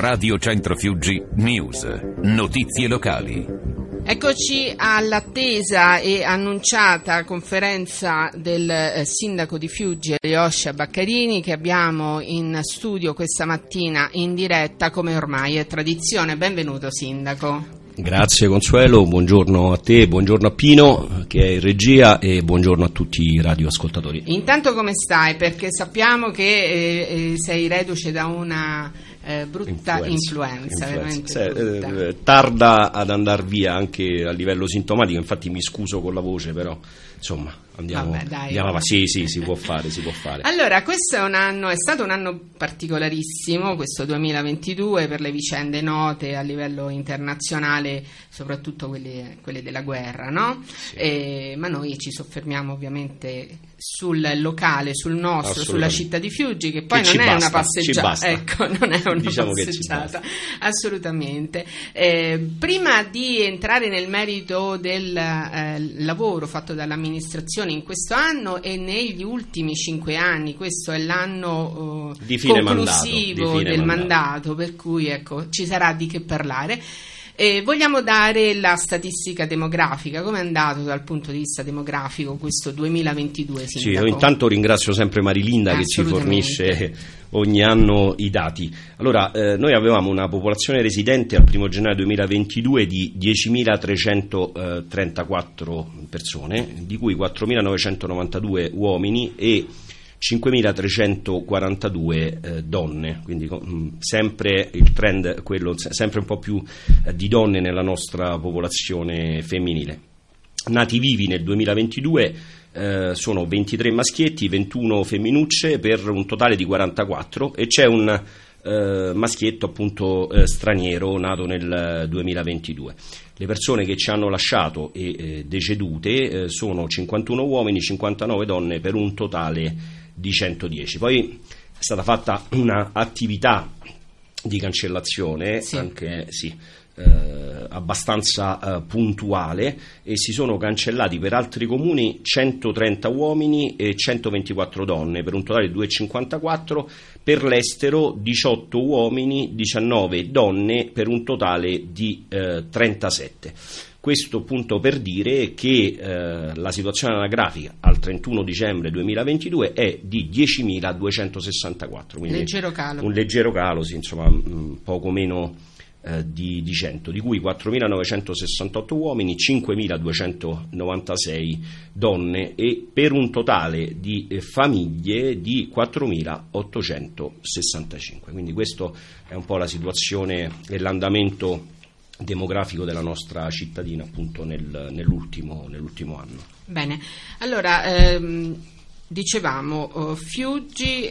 Radio Centro Fiuggi News, notizie locali. Eccoci all'attesa e annunciata conferenza del sindaco di Fiuggi, Alyosha Baccarini, che abbiamo in studio questa mattina in diretta, come ormai è tradizione. Benvenuto, sindaco. Grazie Consuelo, buongiorno a te, buongiorno a Pino che è in regia e buongiorno a tutti i radioascoltatori. Intanto come stai? Perché sappiamo che sei reduce da una brutta influenza. Veramente tarda ad andar via anche a livello sintomatico, infatti mi scuso con la voce, però insomma andiamo avanti. Sì, si può fare. Allora, questo è stato un anno particolarissimo, questo 2022, per le vicende note a livello internazionale, soprattutto quelle della guerra, no? Sì. Ma noi ci soffermiamo ovviamente sul locale, sul nostro, sulla città di Fiuggi, che poi non è una passeggiata, ecco, non è una passeggiata, assolutamente. Prima di entrare nel merito del lavoro fatto dall'amministrazione in questo anno e negli ultimi 5 anni, questo è l'anno conclusivo del mandato, per cui ecco, ci sarà di che parlare. Vogliamo dare la statistica demografica, come è andato dal punto di vista demografico questo 2022, sindaco? Sì, io intanto ringrazio sempre Marilinda che ci fornisce ogni anno i dati. Allora, noi avevamo una popolazione residente al 1 gennaio 2022 di 10.334 persone, di cui 4.992 uomini e 5.342 donne, quindi sempre il trend è quello, sempre un po' più di donne nella nostra popolazione femminile. Nati vivi nel 2022 sono 23 maschietti, 21 femminucce, per un totale di 44, e c'è un maschietto appunto straniero nato nel 2022. Le persone che ci hanno lasciato e decedute sono 51 uomini, 59 donne, per un totale di 110. Poi è stata fatta un'attività di cancellazione, anche abbastanza puntuale, e si sono cancellati per altri comuni 130 uomini e 124 donne, per un totale di 254, per l'estero 18 uomini, 19 donne, per un totale di 37. Questo appunto per dire che la situazione anagrafica al 31 dicembre 2022 è di 10.264, quindi un leggero calo, sì, insomma poco meno di 100, di cui 4.968 uomini, 5.296 donne, e per un totale di famiglie di 4.865. Quindi questo è un po' la situazione e l'andamento demografico della nostra cittadina appunto nell'ultimo anno. Bene, allora dicevamo Fiuggi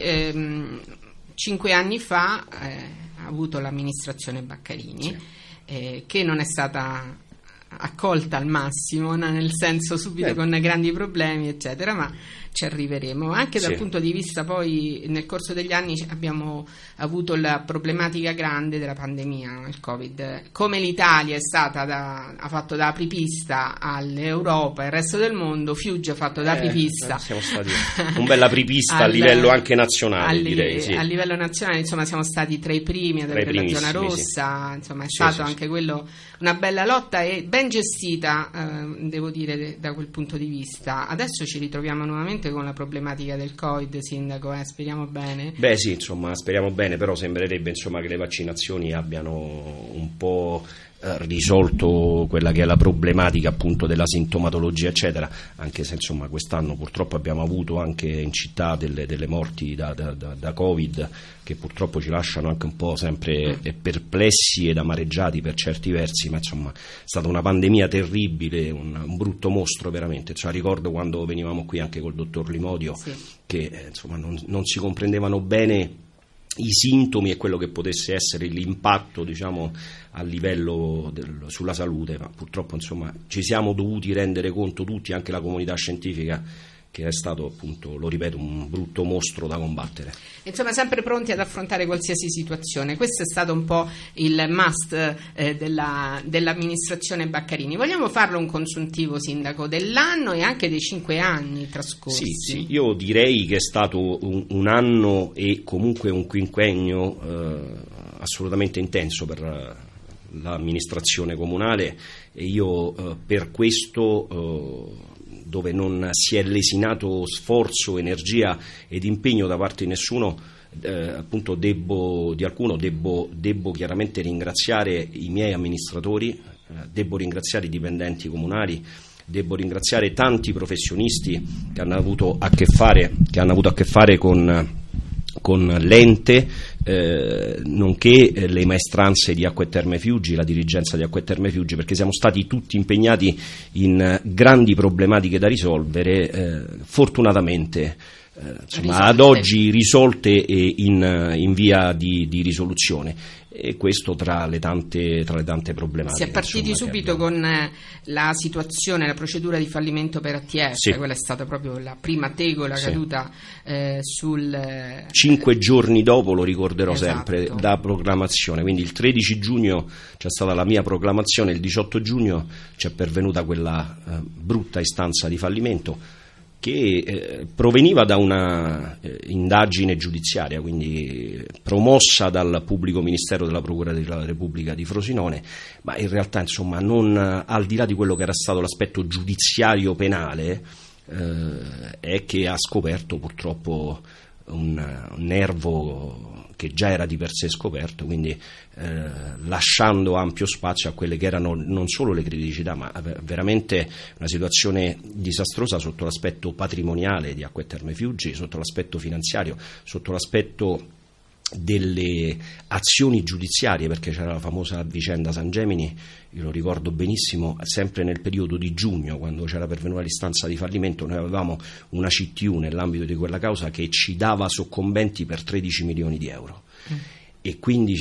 5 anni fa ha avuto l'amministrazione Baccarini, che non è stata accolta al massimo, nel senso subito con grandi problemi eccetera, ma ci arriveremo. Anche dal punto di vista, poi nel corso degli anni abbiamo avuto la problematica grande della pandemia, il Covid. Come l'Italia ha fatto da apripista all'Europa e al resto del mondo, Fiuggi ha fatto da apripista. Siamo stati un bel apripista a livello anche nazionale, direi. Sì. A livello nazionale, insomma, siamo stati tra i primi ad avere la zona rossa, insomma è stato anche quello una bella lotta e ben gestita, devo dire, da quel punto di vista. Adesso ci ritroviamo nuovamente con la problematica del Covid, sindaco, speriamo bene. Beh sì, insomma speriamo bene, però sembrerebbe insomma che le vaccinazioni abbiano un po' risolto quella che è la problematica appunto della sintomatologia eccetera, anche se insomma quest'anno purtroppo abbiamo avuto anche in città delle morti da Covid, che purtroppo ci lasciano anche un po' sempre perplessi ed amareggiati per certi versi, ma insomma è stata una pandemia terribile, un brutto mostro veramente. Cioè, ricordo quando venivamo qui anche col dottor Limodio che insomma non si comprendevano bene i sintomi e quello che potesse essere l'impatto, diciamo, a livello sulla salute, ma purtroppo insomma ci siamo dovuti rendere conto tutti, anche la comunità scientifica, che è stato appunto, lo ripeto, un brutto mostro da combattere. Insomma, sempre pronti ad affrontare qualsiasi situazione. Questo è stato un po' il must dell'amministrazione Baccarini. Vogliamo farlo un consuntivo, sindaco, dell'anno e anche dei 5 anni trascorsi? Sì, io direi che è stato un anno e comunque un quinquennio assolutamente intenso per l'amministrazione comunale, e io per questo, dove non si è lesinato sforzo, energia ed impegno da parte di nessuno, appunto debbo chiaramente ringraziare i miei amministratori, debbo ringraziare i dipendenti comunali, devo ringraziare tanti professionisti che hanno avuto a che fare con l'ente, nonché le maestranze di Acque e Terme Fiuggi, la dirigenza di Acque e Terme Fiuggi, perché siamo stati tutti impegnati in grandi problematiche da risolvere, fortunatamente ad oggi risolte e in via di risoluzione, e questo tra le tante problematiche. Si è partiti subito con la situazione, la procedura di fallimento per ATF, sì. Quella è stata proprio la prima tegola caduta sul 5 giorni dopo, lo ricorderò, esatto, sempre, da proclamazione. Quindi il 13 giugno c'è stata la mia proclamazione, il 18 giugno c'è pervenuta quella brutta istanza di fallimento, che proveniva da una indagine giudiziaria, quindi promossa dal pubblico ministero della Procura della Repubblica di Frosinone, ma in realtà, insomma, non al di là di quello che era stato l'aspetto giudiziario penale, è che ha scoperto purtroppo un nervo che già era di per sé scoperto, quindi lasciando ampio spazio a quelle che erano non solo le criticità, ma veramente una situazione disastrosa sotto l'aspetto patrimoniale di Acque e Terme Fiuggi, sotto l'aspetto finanziario, sotto l'aspetto delle azioni giudiziarie, perché c'era la famosa vicenda San Gemini, io lo ricordo benissimo, sempre nel periodo di giugno, quando c'era pervenuta l'istanza di fallimento, noi avevamo una CTU nell'ambito di quella causa che ci dava soccombenti per 13 milioni di euro. E quindi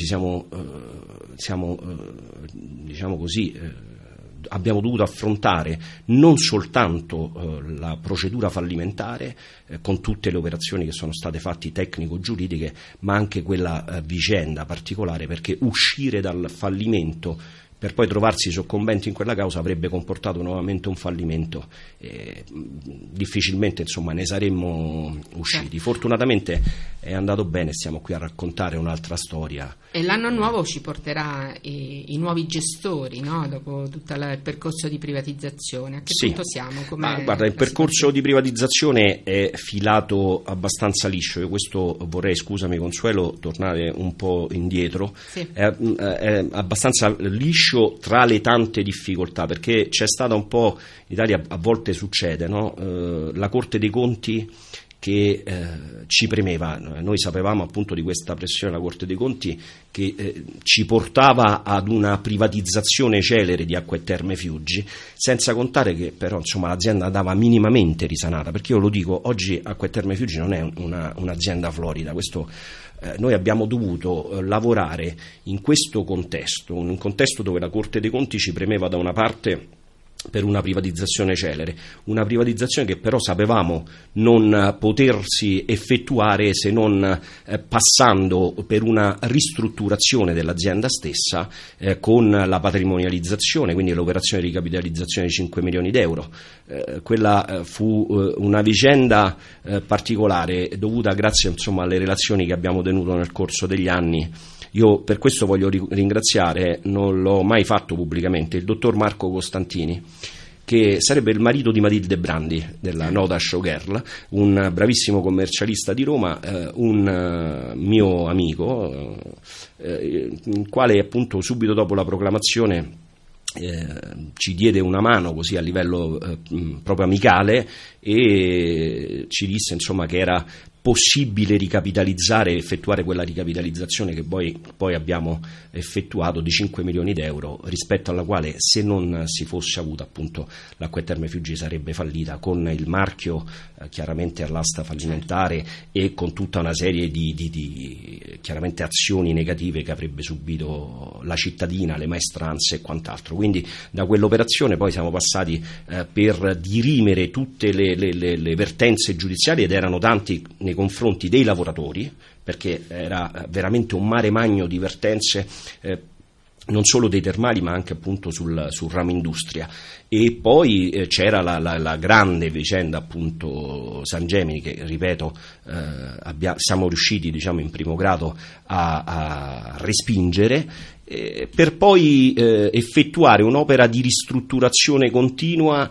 diciamo così, abbiamo dovuto affrontare non soltanto la procedura fallimentare, con tutte le operazioni che sono state fatte tecnico-giuridiche, ma anche quella vicenda particolare, perché uscire dal fallimento per poi trovarsi soccombenti in quella causa avrebbe comportato nuovamente un fallimento, difficilmente, insomma, ne saremmo usciti. Fortunatamente è andato bene, stiamo qui a raccontare un'altra storia. E l'anno nuovo ci porterà i nuovi gestori, no? Dopo tutto il percorso di privatizzazione. A che punto siamo? Guarda, il percorso di privatizzazione è filato abbastanza liscio. Io questo vorrei, scusami Consuelo, tornare un po' indietro. Sì. È abbastanza liscio tra le tante difficoltà, perché c'è stata un po', in Italia a volte succede, no? La Corte dei Conti che ci premeva, noi sapevamo appunto di questa pressione della Corte dei Conti che ci portava ad una privatizzazione celere di Acque e Terme Fiuggi, senza contare che però, insomma, l'azienda andava minimamente risanata, perché io lo dico, oggi Acque e Terme Fiuggi non è un'azienda florida, questo noi abbiamo dovuto lavorare in questo contesto, un contesto dove la Corte dei Conti ci premeva da una parte per una privatizzazione celere, una privatizzazione che però sapevamo non potersi effettuare se non passando per una ristrutturazione dell'azienda stessa, con la patrimonializzazione, quindi l'operazione di ricapitalizzazione di 5 milioni d'euro. Quella fu una vicenda particolare, dovuta grazie, insomma, alle relazioni che abbiamo tenuto nel corso degli anni. Io per questo voglio ringraziare, non l'ho mai fatto pubblicamente, il dottor Marco Costantini, che sarebbe il marito di Matilde Brandi, della nota showgirl, un bravissimo commercialista di Roma, un mio amico, il quale appunto subito dopo la proclamazione ci diede una mano così a livello proprio amicale, e ci disse, insomma, che era possibile ricapitalizzare, effettuare quella ricapitalizzazione che poi abbiamo effettuato di 5 milioni d'euro, rispetto alla quale, se non si fosse avuta appunto l'Acque e Terme Fiuggi, sarebbe fallita, con il marchio chiaramente all'asta fallimentare e con tutta una serie di chiaramente azioni negative che avrebbe subito la cittadina, le maestranze e quant'altro. Quindi da quell'operazione poi siamo passati per dirimere tutte le vertenze giudiziarie, ed erano tanti nei confronti dei lavoratori, perché era veramente un mare magno di vertenze non solo dei termali ma anche appunto sul ramo industria. E poi c'era la grande vicenda appunto San Gemini, che ripeto siamo riusciti, diciamo, in primo grado a respingere, per poi effettuare un'opera di ristrutturazione continua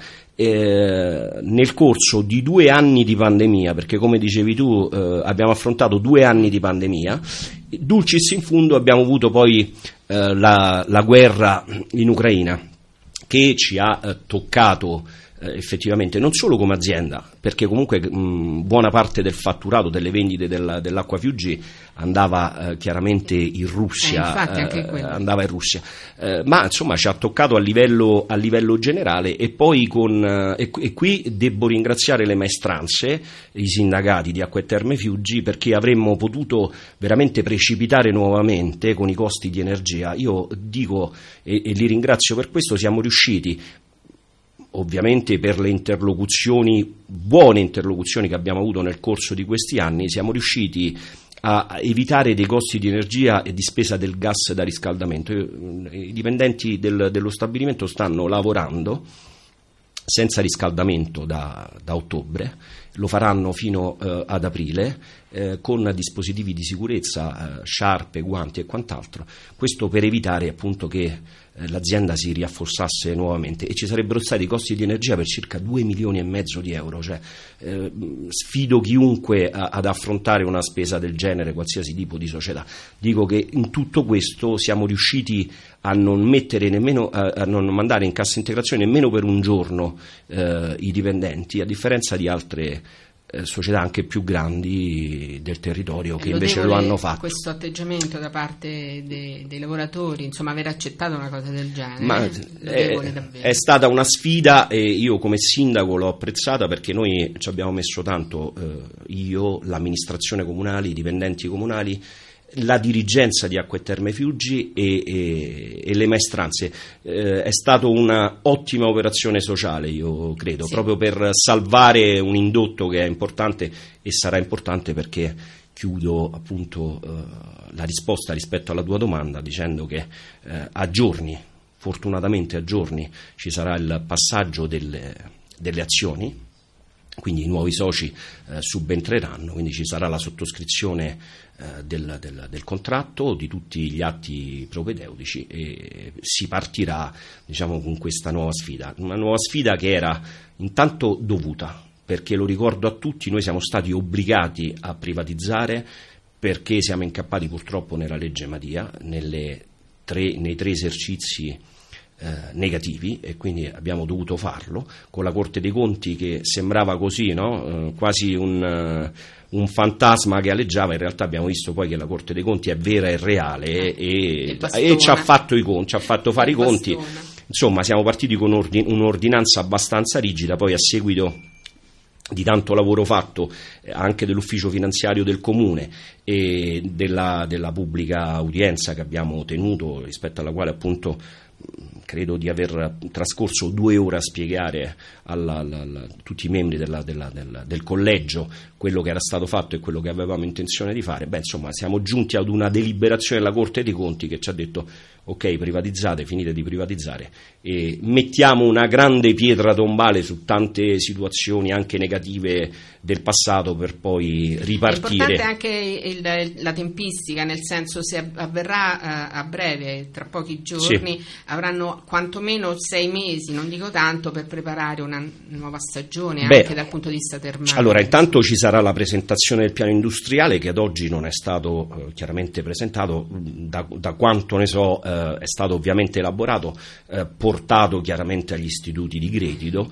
nel corso di 2 anni di pandemia, perché come dicevi tu abbiamo affrontato 2 anni di pandemia. Dulcis in fundo abbiamo avuto poi la guerra in Ucraina, che ci ha toccato effettivamente non solo come azienda, perché comunque buona parte del fatturato delle vendite dell'acqua Fiuggi andava chiaramente in Russia, andava in Russia, ma insomma ci ha toccato a livello generale. E poi e qui devo ringraziare le maestranze, i sindacati di Acque Terme Fiuggi, perché avremmo potuto veramente precipitare nuovamente con i costi di energia. Io dico e li ringrazio per questo, siamo riusciti, ovviamente per le buone interlocuzioni che abbiamo avuto nel corso di questi anni, siamo riusciti a evitare dei costi di energia e di spesa del gas da riscaldamento. I dipendenti dello stabilimento stanno lavorando senza riscaldamento da ottobre, lo faranno fino ad aprile, con dispositivi di sicurezza, sciarpe, guanti e quant'altro, questo per evitare appunto che l'azienda si riafforzasse nuovamente. E ci sarebbero stati costi di energia per circa 2,5 milioni di euro, cioè sfido chiunque ad affrontare una spesa del genere, qualsiasi tipo di società. Dico che in tutto questo siamo riusciti a non mandare in cassa integrazione nemmeno per un giorno i dipendenti, a differenza di altre società anche più grandi del territorio che invece lo hanno fatto. Questo atteggiamento da parte dei lavoratori, insomma, aver accettato una cosa del genere, ma è stata una sfida, e io come sindaco l'ho apprezzata, perché noi ci abbiamo messo tanto, io, l'amministrazione comunale, i dipendenti comunali, la dirigenza di Acque Terme Fiuggi e le maestranze. È stata una ottima operazione sociale, io credo, sì, proprio per salvare un indotto che è importante e sarà importante, perché chiudo appunto la risposta rispetto alla tua domanda dicendo che fortunatamente a giorni ci sarà il passaggio delle azioni, quindi i nuovi soci subentreranno, quindi ci sarà la sottoscrizione del contratto, di tutti gli atti propedeutici, e si partirà, diciamo, con questa nuova sfida, una nuova sfida che era intanto dovuta, perché lo ricordo a tutti, noi siamo stati obbligati a privatizzare perché siamo incappati purtroppo nella legge Madia, nei 3 esercizi negativi, e quindi abbiamo dovuto farlo con la Corte dei Conti che sembrava così, no? Quasi un fantasma che aleggiava. In realtà abbiamo visto poi che la Corte dei Conti è vera e reale e ci ha fatto fare i conti. Insomma, siamo partiti con un'ordinanza abbastanza rigida, poi a seguito di tanto lavoro fatto anche dell'ufficio finanziario del comune e della pubblica udienza che abbiamo tenuto, rispetto alla quale appunto credo di aver trascorso 2 ore a spiegare a tutti i membri del collegio quello che era stato fatto e quello che avevamo intenzione di fare. Insomma, siamo giunti ad una deliberazione della Corte dei Conti che ci ha detto: ok, privatizzate, finite di privatizzare e mettiamo una grande pietra tombale su tante situazioni anche negative del passato per poi ripartire. È importante anche la tempistica, nel senso, se avverrà a breve, tra pochi giorni, sì, avranno quantomeno 6 mesi, non dico tanto, per preparare una nuova stagione anche dal punto di vista termale. Allora, intanto ci sarà la presentazione del piano industriale, che ad oggi non è stato chiaramente presentato, da quanto ne so è stato ovviamente elaborato, portato chiaramente agli istituti di credito,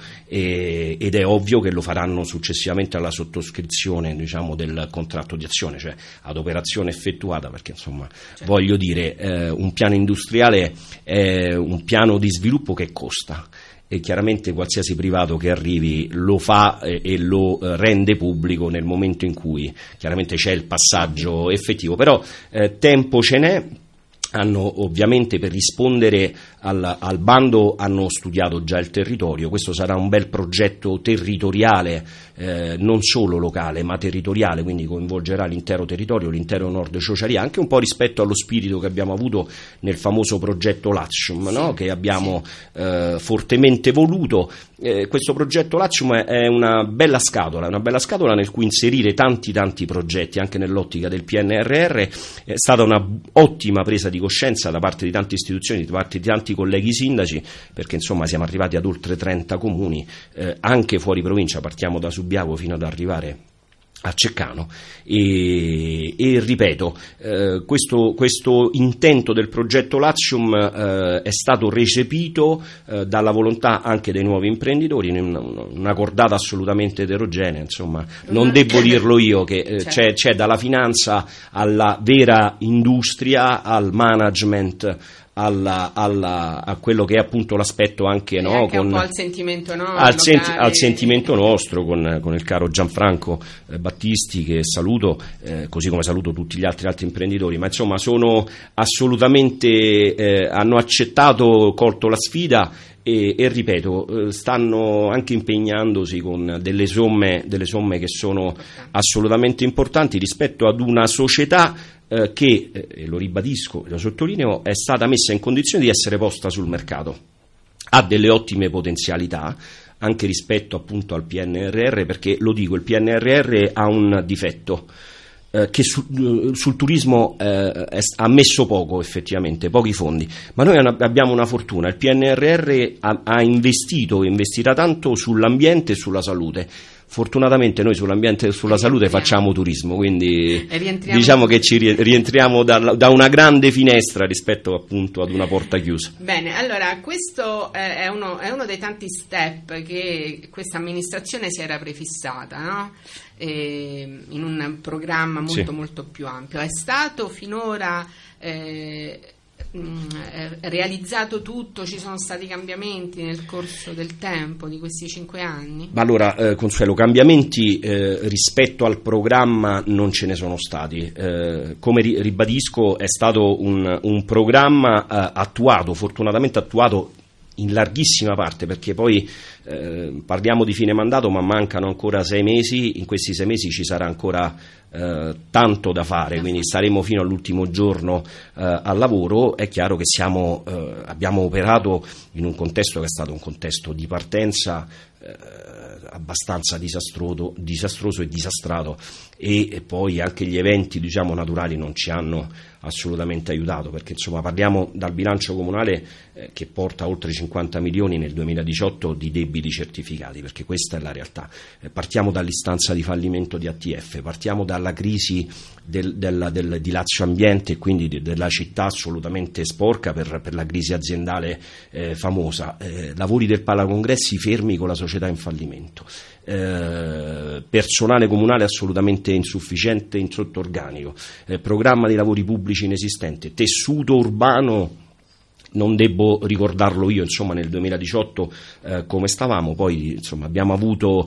ed è ovvio che lo faranno successivamente alla sottoscrizione, diciamo, del contratto di azione, cioè ad operazione effettuata, perché insomma, certo, voglio dire, un piano industriale è un piano di sviluppo che costa, e chiaramente qualsiasi privato che arrivi lo fa e lo rende pubblico nel momento in cui chiaramente c'è il passaggio effettivo, però tempo ce n'è. hanno ovviamente, per rispondere al bando, hanno studiato già il territorio. Questo sarà un bel progetto territoriale, non solo locale ma territoriale, quindi coinvolgerà l'intero territorio, l'intero Nord Ciociaria, anche un po' rispetto allo spirito che abbiamo avuto nel famoso progetto Latium, no? Che abbiamo fortemente voluto. Questo progetto Latium è una bella scatola nel cui inserire tanti progetti, anche nell'ottica del PNRR. È stata una ottima presa di coscienza da parte di tante istituzioni, da parte di tanti colleghi sindaci, perché insomma siamo arrivati ad oltre 30 comuni, anche fuori provincia, partiamo da Subiaco fino ad arrivare a Ceccano, e ripeto, questo intento del progetto Latium è stato recepito dalla volontà anche dei nuovi imprenditori in una cordata assolutamente eterogenea, insomma, non devo dirlo io che c'è dalla finanza alla vera industria, al management, a quello che è appunto l'aspetto anche, no, anche con, un po' al sentimento, no, al sentimento nostro, con il caro Gianfranco Battisti, che saluto, così come saluto tutti gli altri imprenditori, ma insomma sono assolutamente hanno accettato, colto la sfida e ripeto, stanno anche impegnandosi con delle somme che sono assolutamente importanti rispetto ad una società che, lo ribadisco, lo sottolineo, è stata messa in condizione di essere posta sul mercato. Ha delle ottime potenzialità anche rispetto appunto al PNRR, perché lo dico, il PNRR ha un difetto, che sul turismo ha messo poco, effettivamente, pochi fondi, ma noi abbiamo una fortuna: il PNRR ha investito e investirà tanto sull'ambiente e sulla salute. Fortunatamente noi sull'ambiente e sulla salute facciamo turismo, quindi diciamo che ci rientriamo da una grande finestra rispetto appunto ad una porta chiusa. Bene, allora questo è uno dei tanti step che questa amministrazione si era prefissata, no? In un programma molto più ampio. È stato finora realizzato tutto? Ci sono stati cambiamenti nel corso del tempo di questi 5 anni? Ma allora, Consuelo, cambiamenti rispetto al programma non ce ne sono stati. Come ribadisco, è stato un programma attuato, fortunatamente attuato in larghissima parte, perché poi parliamo di fine mandato, ma mancano ancora 6 mesi. In questi 6 mesi ci sarà ancora tanto da fare, quindi staremo fino all'ultimo giorno al lavoro. È chiaro che abbiamo operato in un contesto che è stato un contesto di partenza abbastanza disastroso e disastrato, e poi anche gli eventi, diciamo, naturali non ci hanno assolutamente aiutato, perché insomma parliamo dal bilancio comunale che porta oltre 50 milioni nel 2018 di debiti certificati, perché questa è la realtà. Partiamo dall'istanza di fallimento di ATF, partiamo dalla crisi di Lazio Ambiente, e quindi della città assolutamente sporca per la crisi aziendale famosa, lavori del Palacongressi fermi con la società in fallimento, personale comunale assolutamente insufficiente in sottorganico, programma di lavori pubblici inesistente, tessuto urbano. Non devo ricordarlo io, insomma, nel 2018 come stavamo. Poi insomma abbiamo avuto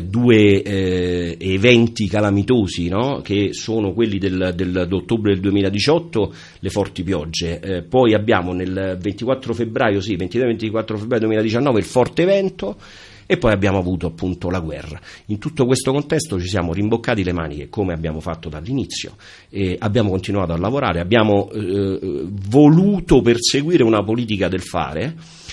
2 eventi calamitosi, no? Che sono quelli dell'ottobre del 2018, le forti piogge, poi abbiamo nel 23-24 febbraio 2019 il forte vento, e poi abbiamo avuto appunto la guerra. In tutto questo contesto ci siamo rimboccati le maniche, come abbiamo fatto dall'inizio, e abbiamo continuato a lavorare, abbiamo voluto perseguire una politica del fare,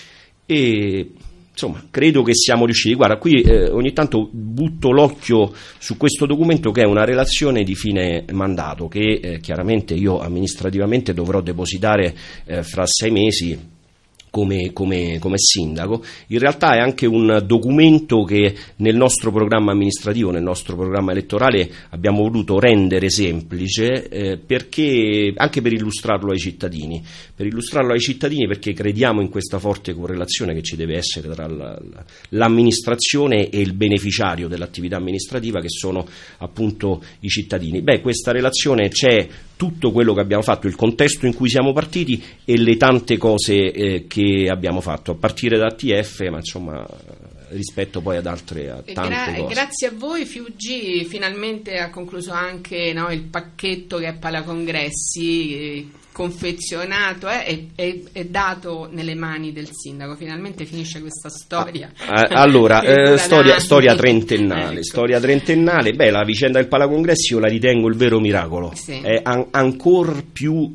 e insomma credo che siamo riusciti. Guarda, qui ogni tanto butto l'occhio su questo documento, che è una relazione di fine mandato, che chiaramente io amministrativamente dovrò depositare fra 6 mesi come sindaco. In realtà è anche un documento che nel nostro programma amministrativo, nel nostro programma elettorale, abbiamo voluto rendere semplice, perché anche per illustrarlo ai cittadini, perché crediamo in questa forte correlazione che ci deve essere tra l'amministrazione e il beneficiario dell'attività amministrativa, che sono appunto i cittadini. Questa relazione c'è tutto quello che abbiamo fatto, il contesto in cui siamo partiti e le tante cose che abbiamo fatto, a partire da ATF, ma insomma rispetto poi ad altre tante cose. Grazie a voi Fiuggi finalmente ha concluso anche, no, il pacchetto che è Palacongressi, confezionato è dato nelle mani del sindaco. Finalmente finisce questa storia. Allora, storia trentennale. Ecco. Storia trentennale. Beh, la vicenda del Palacongressi io la ritengo il vero miracolo. Sì. È ancor più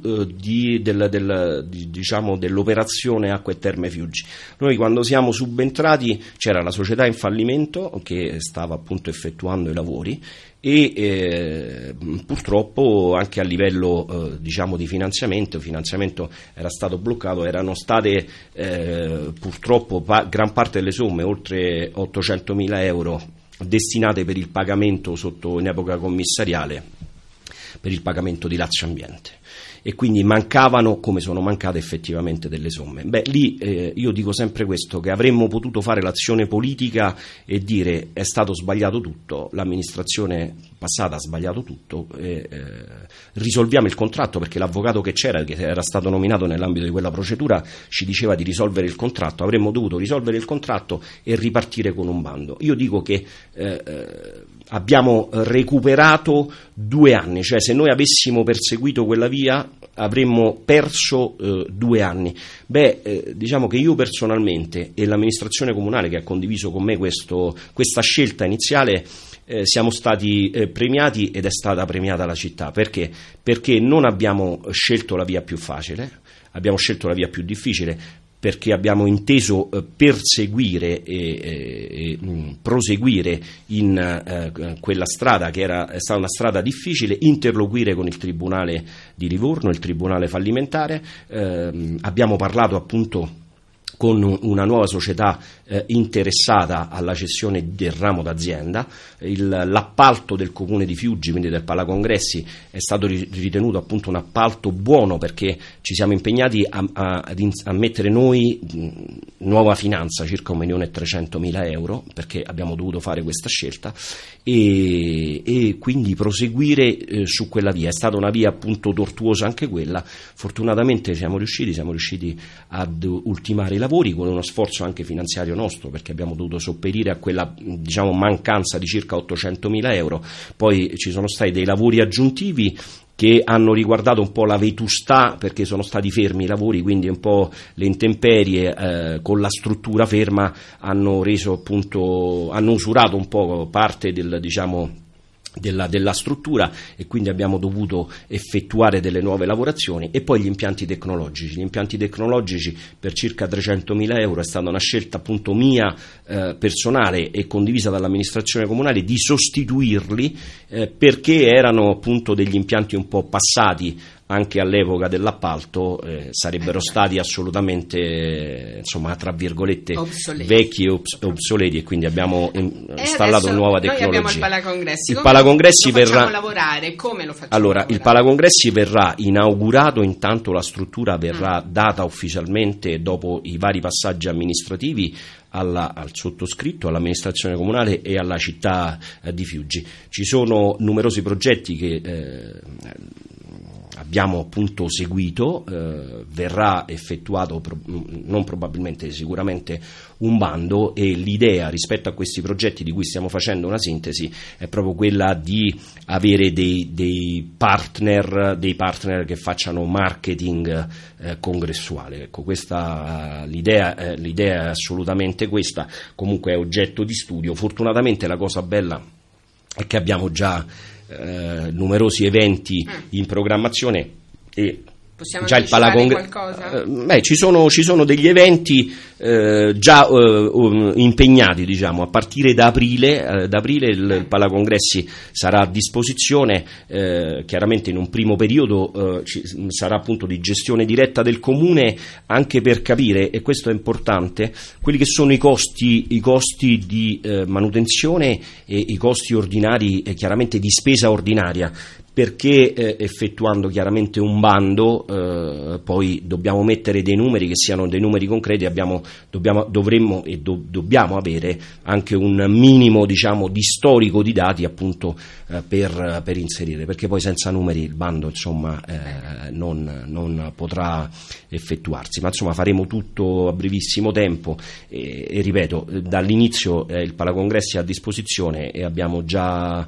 diciamo dell'operazione Acque e Terme Fiuggi. Noi quando siamo subentrati c'era la società in fallimento che stava appunto effettuando i lavori e purtroppo anche a livello diciamo di finanziamento era stato bloccato, erano state purtroppo gran parte delle somme, oltre 800.000 euro, destinate per il pagamento in epoca commissariale per il pagamento di Lazio Ambiente, e quindi mancavano, come sono mancate effettivamente, delle somme. Beh, lì io dico sempre questo, che avremmo potuto fare l'azione politica e dire è stato sbagliato tutto, l'amministrazione passata ha sbagliato tutto, risolviamo il contratto, perché l'avvocato che c'era, che era stato nominato nell'ambito di quella procedura, ci diceva di risolvere il contratto. Avremmo dovuto risolvere il contratto e ripartire con un bando. Io dico che abbiamo recuperato 2 anni, cioè se noi avessimo perseguito quella via avremmo perso 2 anni. Diciamo che io personalmente e l'amministrazione comunale che ha condiviso con me questa scelta iniziale siamo stati premiati, ed è stata premiata la città. Perché? Perché non abbiamo scelto la via più facile, abbiamo scelto la via più difficile, perché abbiamo inteso perseguire e proseguire in quella strada che è stata una strada difficile, interloquire con il Tribunale di Livorno, il Tribunale fallimentare. Abbiamo parlato appunto con una nuova società interessata alla cessione del ramo d'azienda. L'appalto del Comune di Fiuggi, quindi del Palacongressi, è stato ritenuto appunto un appalto buono, perché ci siamo impegnati a mettere noi nuova finanza, circa 1.300.000 euro, perché abbiamo dovuto fare questa scelta e quindi proseguire su quella via. È stata una via appunto tortuosa anche quella. Fortunatamente siamo riusciti ad ultimare i lavori con uno sforzo anche finanziario nostro, perché abbiamo dovuto sopperire a quella, diciamo, mancanza di circa 800.000 euro. Poi ci sono stati dei lavori aggiuntivi che hanno riguardato un po' la vetustà, perché sono stati fermi i lavori, quindi un po' le intemperie con la struttura ferma hanno usurato un po' parte della struttura, e quindi abbiamo dovuto effettuare delle nuove lavorazioni. E poi gli impianti tecnologici per circa 300.000 euro è stata una scelta appunto mia personale e condivisa dall'amministrazione comunale di sostituirli, perché erano appunto degli impianti un po' passati anche all'epoca dell'appalto, sarebbero stati assolutamente, insomma, tra virgolette, vecchi e obsoleti, e quindi abbiamo installato nuova tecnologia. Noi abbiamo il Palacongressi verrà, facciamo lavorare? Come lo facciamo lavorare? Il Palacongressi verrà inaugurato, intanto la struttura verrà data ufficialmente dopo i vari passaggi amministrativi al sottoscritto, all'amministrazione comunale e alla città di Fiuggi. Ci sono numerosi progetti che abbiamo appunto seguito, verrà effettuato non probabilmente, sicuramente un bando, e l'idea rispetto a questi progetti di cui stiamo facendo una sintesi è proprio quella di avere dei partner che facciano marketing congressuale. Ecco, l'idea è assolutamente questa, comunque è oggetto di studio. Fortunatamente la cosa bella è che abbiamo già numerosi eventi in programmazione, e possiamo già il qualcosa? Ci sono degli eventi già impegnati, diciamo, a partire da aprile. Il Palacongressi sarà a disposizione, chiaramente in un primo periodo sarà appunto di gestione diretta del comune, anche per capire, e questo è importante, quelli che sono i costi di manutenzione e i costi ordinari, chiaramente di spesa ordinaria, perché effettuando chiaramente un bando poi dobbiamo mettere dei numeri che siano dei numeri concreti, dovremmo e dobbiamo avere anche un minimo, diciamo, di storico di dati appunto per inserire, perché poi senza numeri il bando, insomma, non potrà effettuarsi, ma insomma faremo tutto a brevissimo tempo e ripeto, dall'inizio il Palacongressi è a disposizione e abbiamo già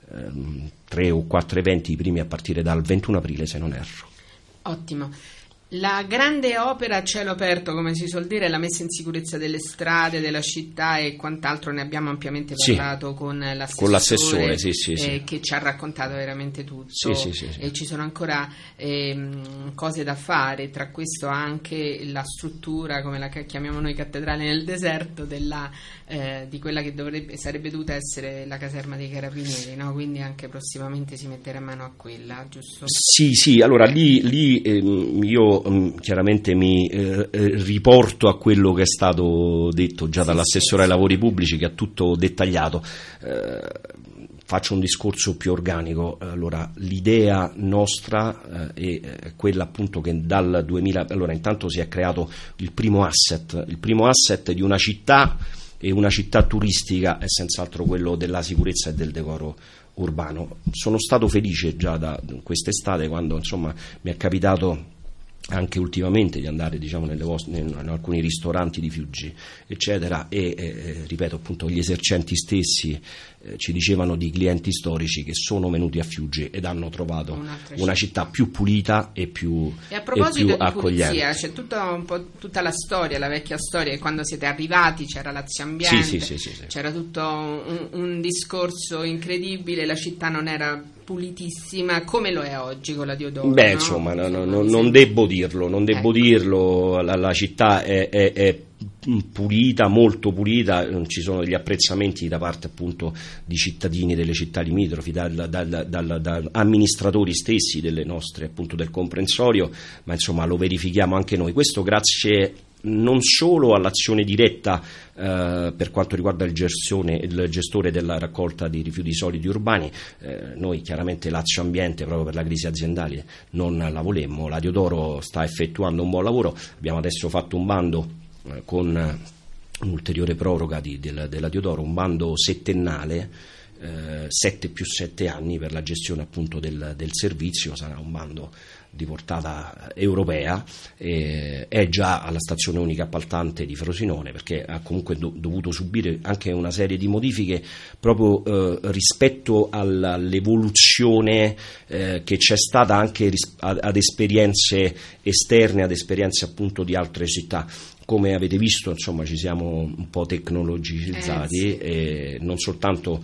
3 o 4 eventi, i primi a partire dal 21 aprile se non erro. Ottimo. La grande opera a cielo aperto, come si suol dire, è la messa in sicurezza delle strade, della città e quant'altro, ne abbiamo ampiamente parlato con l'assessore, sì. Che ci ha raccontato veramente tutto. Sì. E ci sono ancora cose da fare, tra questo anche la struttura, come la chiamiamo noi, cattedrale nel deserto, di quella che sarebbe dovuta essere la caserma dei Carabinieri, no? Quindi anche prossimamente si metterà mano a quella, giusto? Sì, allora lì io chiaramente mi riporto a quello che è stato detto già dall'assessore ai lavori pubblici, che ha tutto dettagliato. Faccio un discorso più organico. Allora, l'idea nostra è quella appunto che dal 2000, allora intanto si è creato il primo asset di una città, e una città turistica è senz'altro quello della sicurezza e del decoro urbano. Sono stato felice già da quest'estate, quando insomma mi è capitato anche ultimamente di andare, diciamo, in alcuni ristoranti di Fiuggi, eccetera, e ripeto, appunto, gli esercenti stessi ci dicevano di clienti storici che sono venuti a Fiuggi ed hanno trovato una città più pulita e più accogliente. E a proposito di pulizia, c'è tutta la storia, la vecchia storia, che quando siete arrivati c'era Lazio Ambiente, sì. c'era tutto un discorso incredibile, la città non era pulitissima come lo è oggi con la Diodoro. Beh, insomma, non devo dirlo, la città è pulita, molto pulita, ci sono degli apprezzamenti da parte appunto di cittadini delle città limitrofi, da amministratori stessi delle nostre, appunto, del comprensorio, ma insomma lo verifichiamo anche noi. Questo grazie non solo all'azione diretta per quanto riguarda il gestore della raccolta di rifiuti solidi urbani. Noi chiaramente Lazio Ambiente, proprio per la crisi aziendale, non la volemmo. La Diodoro sta effettuando un buon lavoro, abbiamo adesso fatto un bando con un'ulteriore proroga della Diodoro, un bando settennale, 7 più 7 anni per la gestione appunto del servizio. Sarà un bando di portata europea, è già alla stazione unica appaltante di Frosinone, perché ha comunque dovuto subire anche una serie di modifiche proprio rispetto all'evoluzione che c'è stata anche ad esperienze esterne, ad esperienze appunto di altre città. Come avete visto, insomma, ci siamo un po' tecnologicizzati, e non soltanto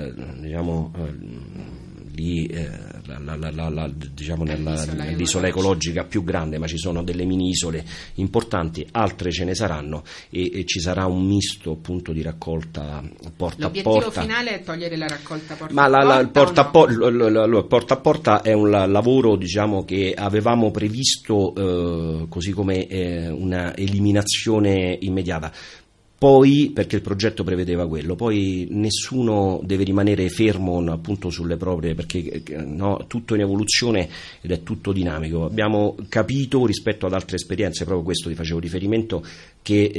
lì diciamo nell'isola ecologica più grande, ma ci sono delle mini isole importanti, altre ce ne saranno, e ci sarà un misto appunto di raccolta porta a porta. L'obiettivo finale è togliere la raccolta porta ma a porta. Porta a porta è un lavoro, diciamo, che avevamo previsto così come una eliminazione immediata. Poi, perché il progetto prevedeva quello, poi nessuno deve rimanere fermo appunto sulle proprie, perché no, tutto in evoluzione ed è tutto dinamico. Abbiamo capito rispetto ad altre esperienze, proprio questo ti facevo riferimento, che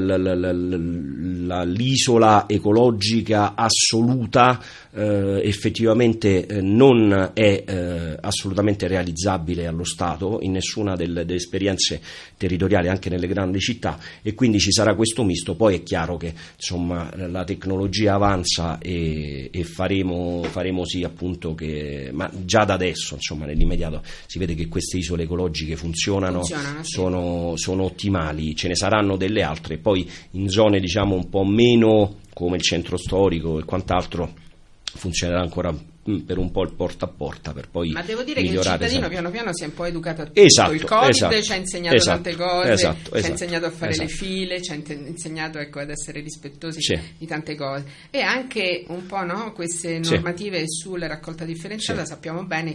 l'isola ecologica assoluta effettivamente non è assolutamente realizzabile allo Stato in nessuna delle esperienze territoriali, anche nelle grandi città, e quindi ci sarà questo misto. Poi è chiaro che insomma la tecnologia avanza e faremo sì appunto che, ma già da adesso, insomma, nell'immediato si vede che queste isole ecologiche funzionano sì. sono ottimali. Ce ne saranno delle altre, poi in zone, diciamo, un po' meno, come il centro storico e quant'altro, funzionerà ancora per un po' il porta a porta, per poi ma devo dire che il cittadino piano piano si è un po' educato a tutto. Il Covid ci ha insegnato tante cose, ci ha insegnato a fare le file, ci ha insegnato, ecco, ad essere rispettosi di tante cose, e anche un po', no, queste normative sulla raccolta differenziata. Sappiamo bene che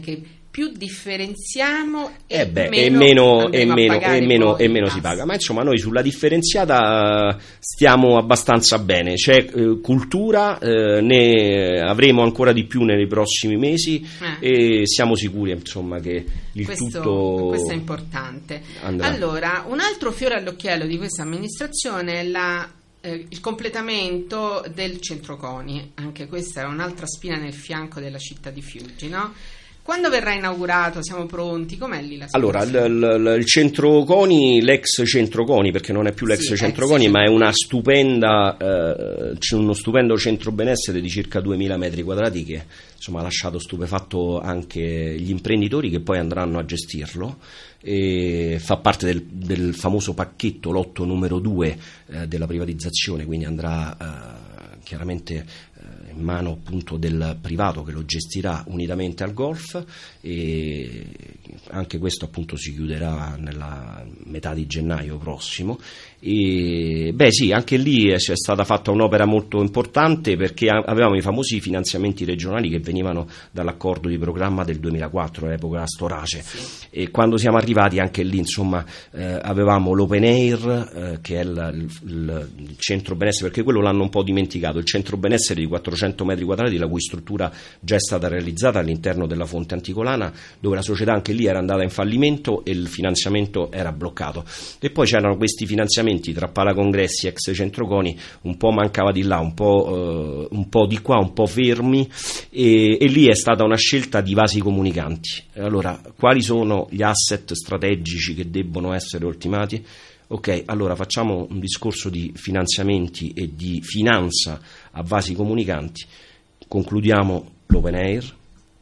più differenziamo e meno si paga. Ma insomma noi sulla differenziata stiamo abbastanza bene, c'è cultura, ne avremo ancora di più nei prossimi mesi e siamo sicuri insomma che questo è importante. Andrà. Allora, un altro fiore all'occhiello di questa amministrazione è il completamento del centro CONI. Anche questa è un'altra spina nel fianco della città di Fiuggi, no? Quando verrà inaugurato? Siamo pronti? Com'è lì la situazione? Allora, il centro CONI, l'ex centro CONI, perché non è più l'ex centro CONI, ma è una stupenda, uno stupendo centro benessere di circa 2000 metri quadrati che insomma ha lasciato stupefatto anche gli imprenditori che poi andranno a gestirlo. E fa parte del famoso pacchetto lotto numero 2 della privatizzazione, quindi andrà chiaramente in mano appunto del privato che lo gestirà unitamente al golf, e anche questo appunto si chiuderà nella metà di gennaio prossimo. E sì, anche lì è stata fatta un'opera molto importante, perché avevamo i famosi finanziamenti regionali che venivano dall'accordo di programma del 2004, all'epoca Storace, e quando siamo arrivati anche lì insomma avevamo l'open air che è il centro benessere, perché quello l'hanno un po' dimenticato, il centro benessere di 400 metri quadrati, la cui struttura già è stata realizzata all'interno della Fonte Anticolana, dove la società anche lì era andata in fallimento e il finanziamento era bloccato. E poi c'erano questi finanziamenti tra Palacongressi e ex centro CONI, un po' mancava di là, un po' di qua, un po' fermi, e lì è stata una scelta di vasi comunicanti. Allora, quali sono gli asset strategici che debbono essere ultimati? Ok, allora facciamo un discorso di finanziamenti e di finanza a vasi comunicanti, concludiamo l'open air,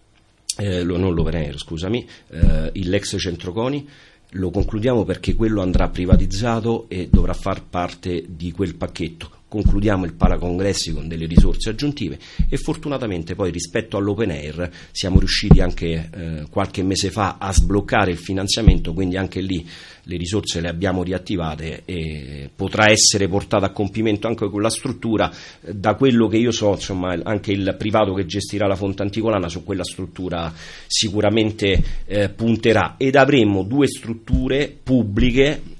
l'ex centro CONI, lo concludiamo perché quello andrà privatizzato e dovrà far parte di quel pacchetto. Concludiamo il Palacongressi con delle risorse aggiuntive e fortunatamente poi rispetto all'open air siamo riusciti anche qualche mese fa a sbloccare il finanziamento, quindi anche lì le risorse le abbiamo riattivate e potrà essere portata a compimento anche con la struttura. Da quello che io so, insomma, anche il privato che gestirà la Fonte Anticolana su quella struttura sicuramente punterà, ed avremo 2 strutture pubbliche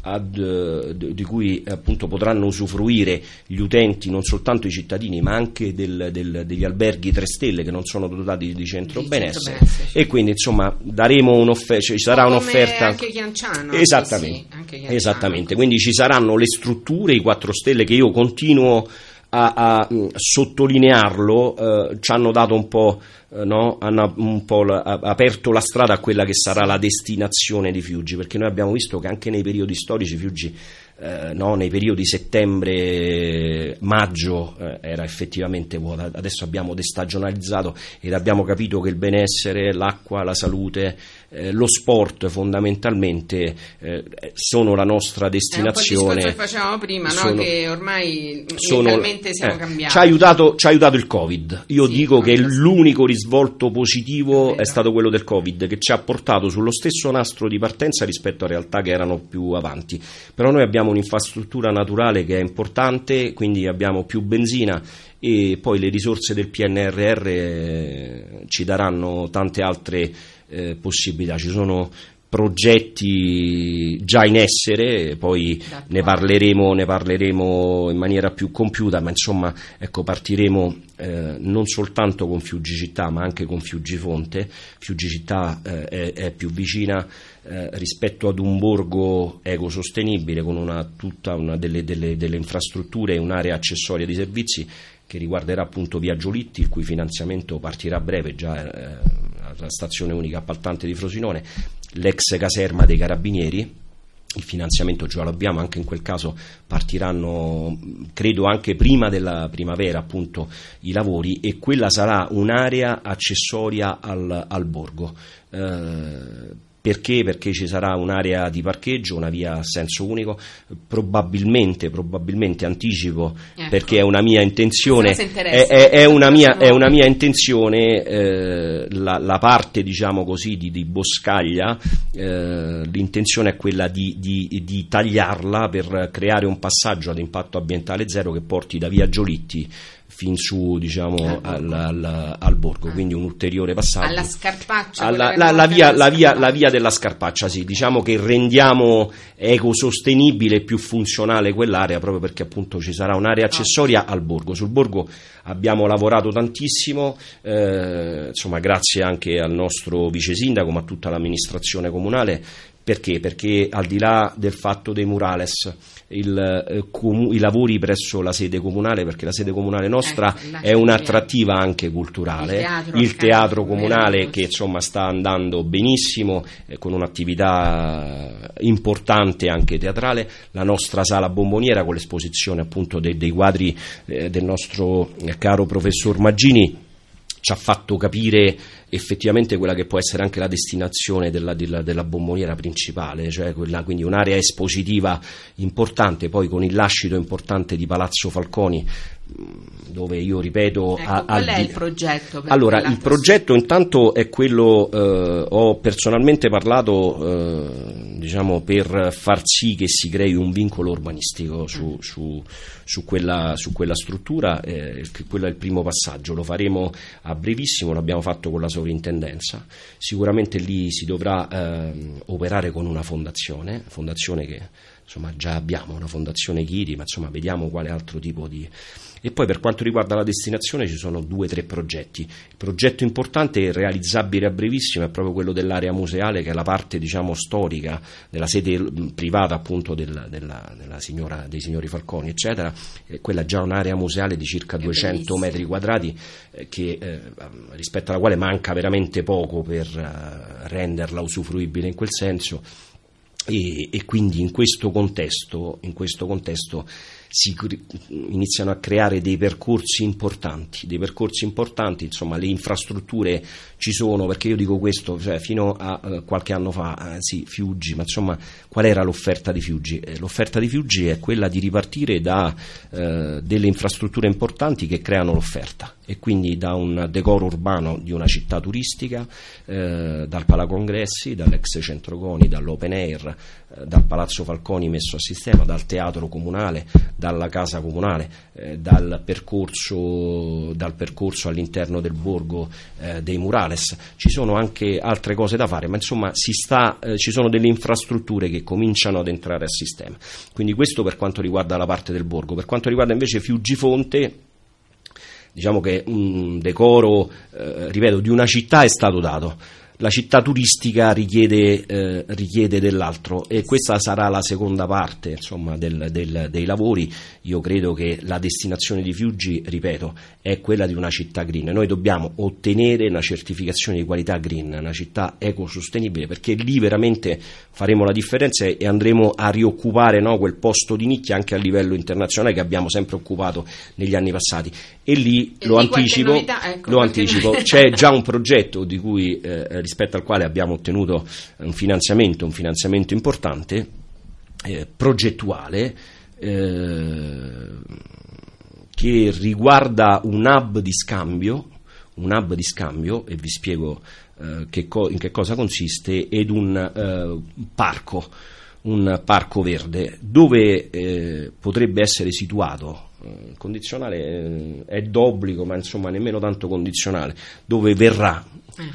di cui appunto potranno usufruire gli utenti, non soltanto i cittadini ma anche degli alberghi 3 stelle che non sono dotati di centro benessere, e quindi insomma daremo ci sarà un'offerta anche Chianciano, esattamente, quindi ci saranno le strutture, i 4 stelle che io continuo a sottolinearlo, ci hanno dato un po', hanno un po' aperto la strada a quella che sarà la destinazione di Fiuggi, perché noi abbiamo visto che anche nei periodi storici Fiuggi, nei periodi settembre-maggio era effettivamente vuota. Adesso abbiamo destagionalizzato ed abbiamo capito che il benessere, l'acqua, la salute, lo sport fondamentalmente sono la nostra destinazione. È un po' il discorso che facevamo prima, che ormai mentalmente siamo cambiati. Ci ha aiutato il Covid. Io dico che l'unico risvolto positivo è stato quello del Covid, che ci ha portato sullo stesso nastro di partenza rispetto a realtà che erano più avanti. Però noi abbiamo un'infrastruttura naturale che è importante, quindi abbiamo più benzina, e poi le risorse del PNRR ci daranno tante altre possibilità. Ci sono progetti già in essere, poi ne parleremo in maniera più compiuta, ma insomma partiremo non soltanto con Fiuggi Città ma anche con Fiuggi Fonte. Fiuggi Città è più vicina rispetto ad un borgo ecosostenibile, con tutta una delle infrastrutture e un'area accessoria di servizi che riguarderà appunto Via Giolitti, il cui finanziamento partirà a breve, già la stazione unica appaltante di Frosinone, l'ex caserma dei Carabinieri, il finanziamento già lo abbiamo, anche in quel caso partiranno credo anche prima della primavera appunto i lavori, e quella sarà un'area accessoria al borgo. Perché? Perché ci sarà un'area di parcheggio, una via a senso unico, probabilmente anticipo, perché è una mia intenzione, è una mia intenzione, la parte diciamo così di boscaglia, l'intenzione è quella di tagliarla per creare un passaggio ad impatto ambientale zero che porti da Via Giolitti fin su, diciamo, al borgo, quindi un ulteriore passaggio alla Scarpaccia, la via della Scarpaccia, sì, diciamo che rendiamo ecosostenibile e più funzionale quell'area, proprio perché appunto ci sarà un'area accessoria al borgo. Sul borgo abbiamo lavorato tantissimo, insomma, grazie anche al nostro vice sindaco, ma a tutta l'amministrazione comunale. Perché? Perché al di là del fatto dei murales, i lavori presso la sede comunale, perché la sede comunale nostra è un'attrattiva anche culturale, il teatro comunale che insomma sta andando benissimo, con un'attività importante anche teatrale, la nostra sala bomboniera con l'esposizione appunto dei quadri del nostro caro professor Maggini ci ha fatto capire effettivamente quella che può essere anche la destinazione della bomboniera principale, cioè quella, quindi un'area espositiva importante, poi con il lascito importante di Palazzo Falconi, dove io ripeto... qual è il progetto? Allora, il progetto intanto è quello, ho personalmente parlato diciamo per far sì che si crei un vincolo urbanistico su quella struttura, quello è il primo passaggio, lo faremo a brevissimo, l'abbiamo fatto con la sovrintendenza, sicuramente lì si dovrà operare con una fondazione che insomma già abbiamo, una fondazione Chiri, ma insomma vediamo quale altro tipo di... E poi per quanto riguarda la destinazione ci sono 2 o 3 progetti. Il progetto importante e realizzabile a brevissimo è proprio quello dell'area museale, che è la parte, diciamo, storica della sede privata appunto dei signori Falconi, eccetera. Quella è già un'area museale di circa 200 metri quadrati rispetto alla quale manca veramente poco per renderla usufruibile in quel senso. E quindi in questo contesto si iniziano a creare dei percorsi importanti, insomma le infrastrutture ci sono, perché io dico questo, cioè fino a qualche anno fa sì, Fiuggi, ma insomma qual era l'offerta di Fiuggi? L'offerta di Fiuggi è quella di ripartire da delle infrastrutture importanti che creano l'offerta, e quindi da un decoro urbano di una città turistica, dal Palacongressi, dall'ex Centro Coni, dall'Open Air, dal Palazzo Falconi messo a sistema, dal teatro comunale, dalla casa comunale, dal percorso all'interno del borgo dei murales. Ci sono anche altre cose da fare, ma insomma ci sono delle infrastrutture che cominciano ad entrare a sistema. Quindi questo per quanto riguarda la parte del borgo. Per quanto riguarda invece Fiuggifonte, diciamo che un decoro, ripeto, di una città è stato dato. La città turistica richiede dell'altro, e questa sarà la seconda parte, insomma, dei lavori. Io credo che la destinazione di Fiuggi, ripeto, è quella di una città green. Noi dobbiamo ottenere una certificazione di qualità green, una città ecosostenibile, perché lì veramente faremo la differenza e andremo a rioccupare, no, quel posto di nicchia anche a livello internazionale che abbiamo sempre occupato negli anni passati. E lì lo anticipo, c'è già un progetto di cui rispetto al quale abbiamo ottenuto un finanziamento importante, progettuale, che riguarda un hub di scambio, e vi spiego in che cosa consiste, ed un parco verde dove potrebbe essere situato, condizionale è d'obbligo, ma insomma nemmeno tanto condizionale, dove verrà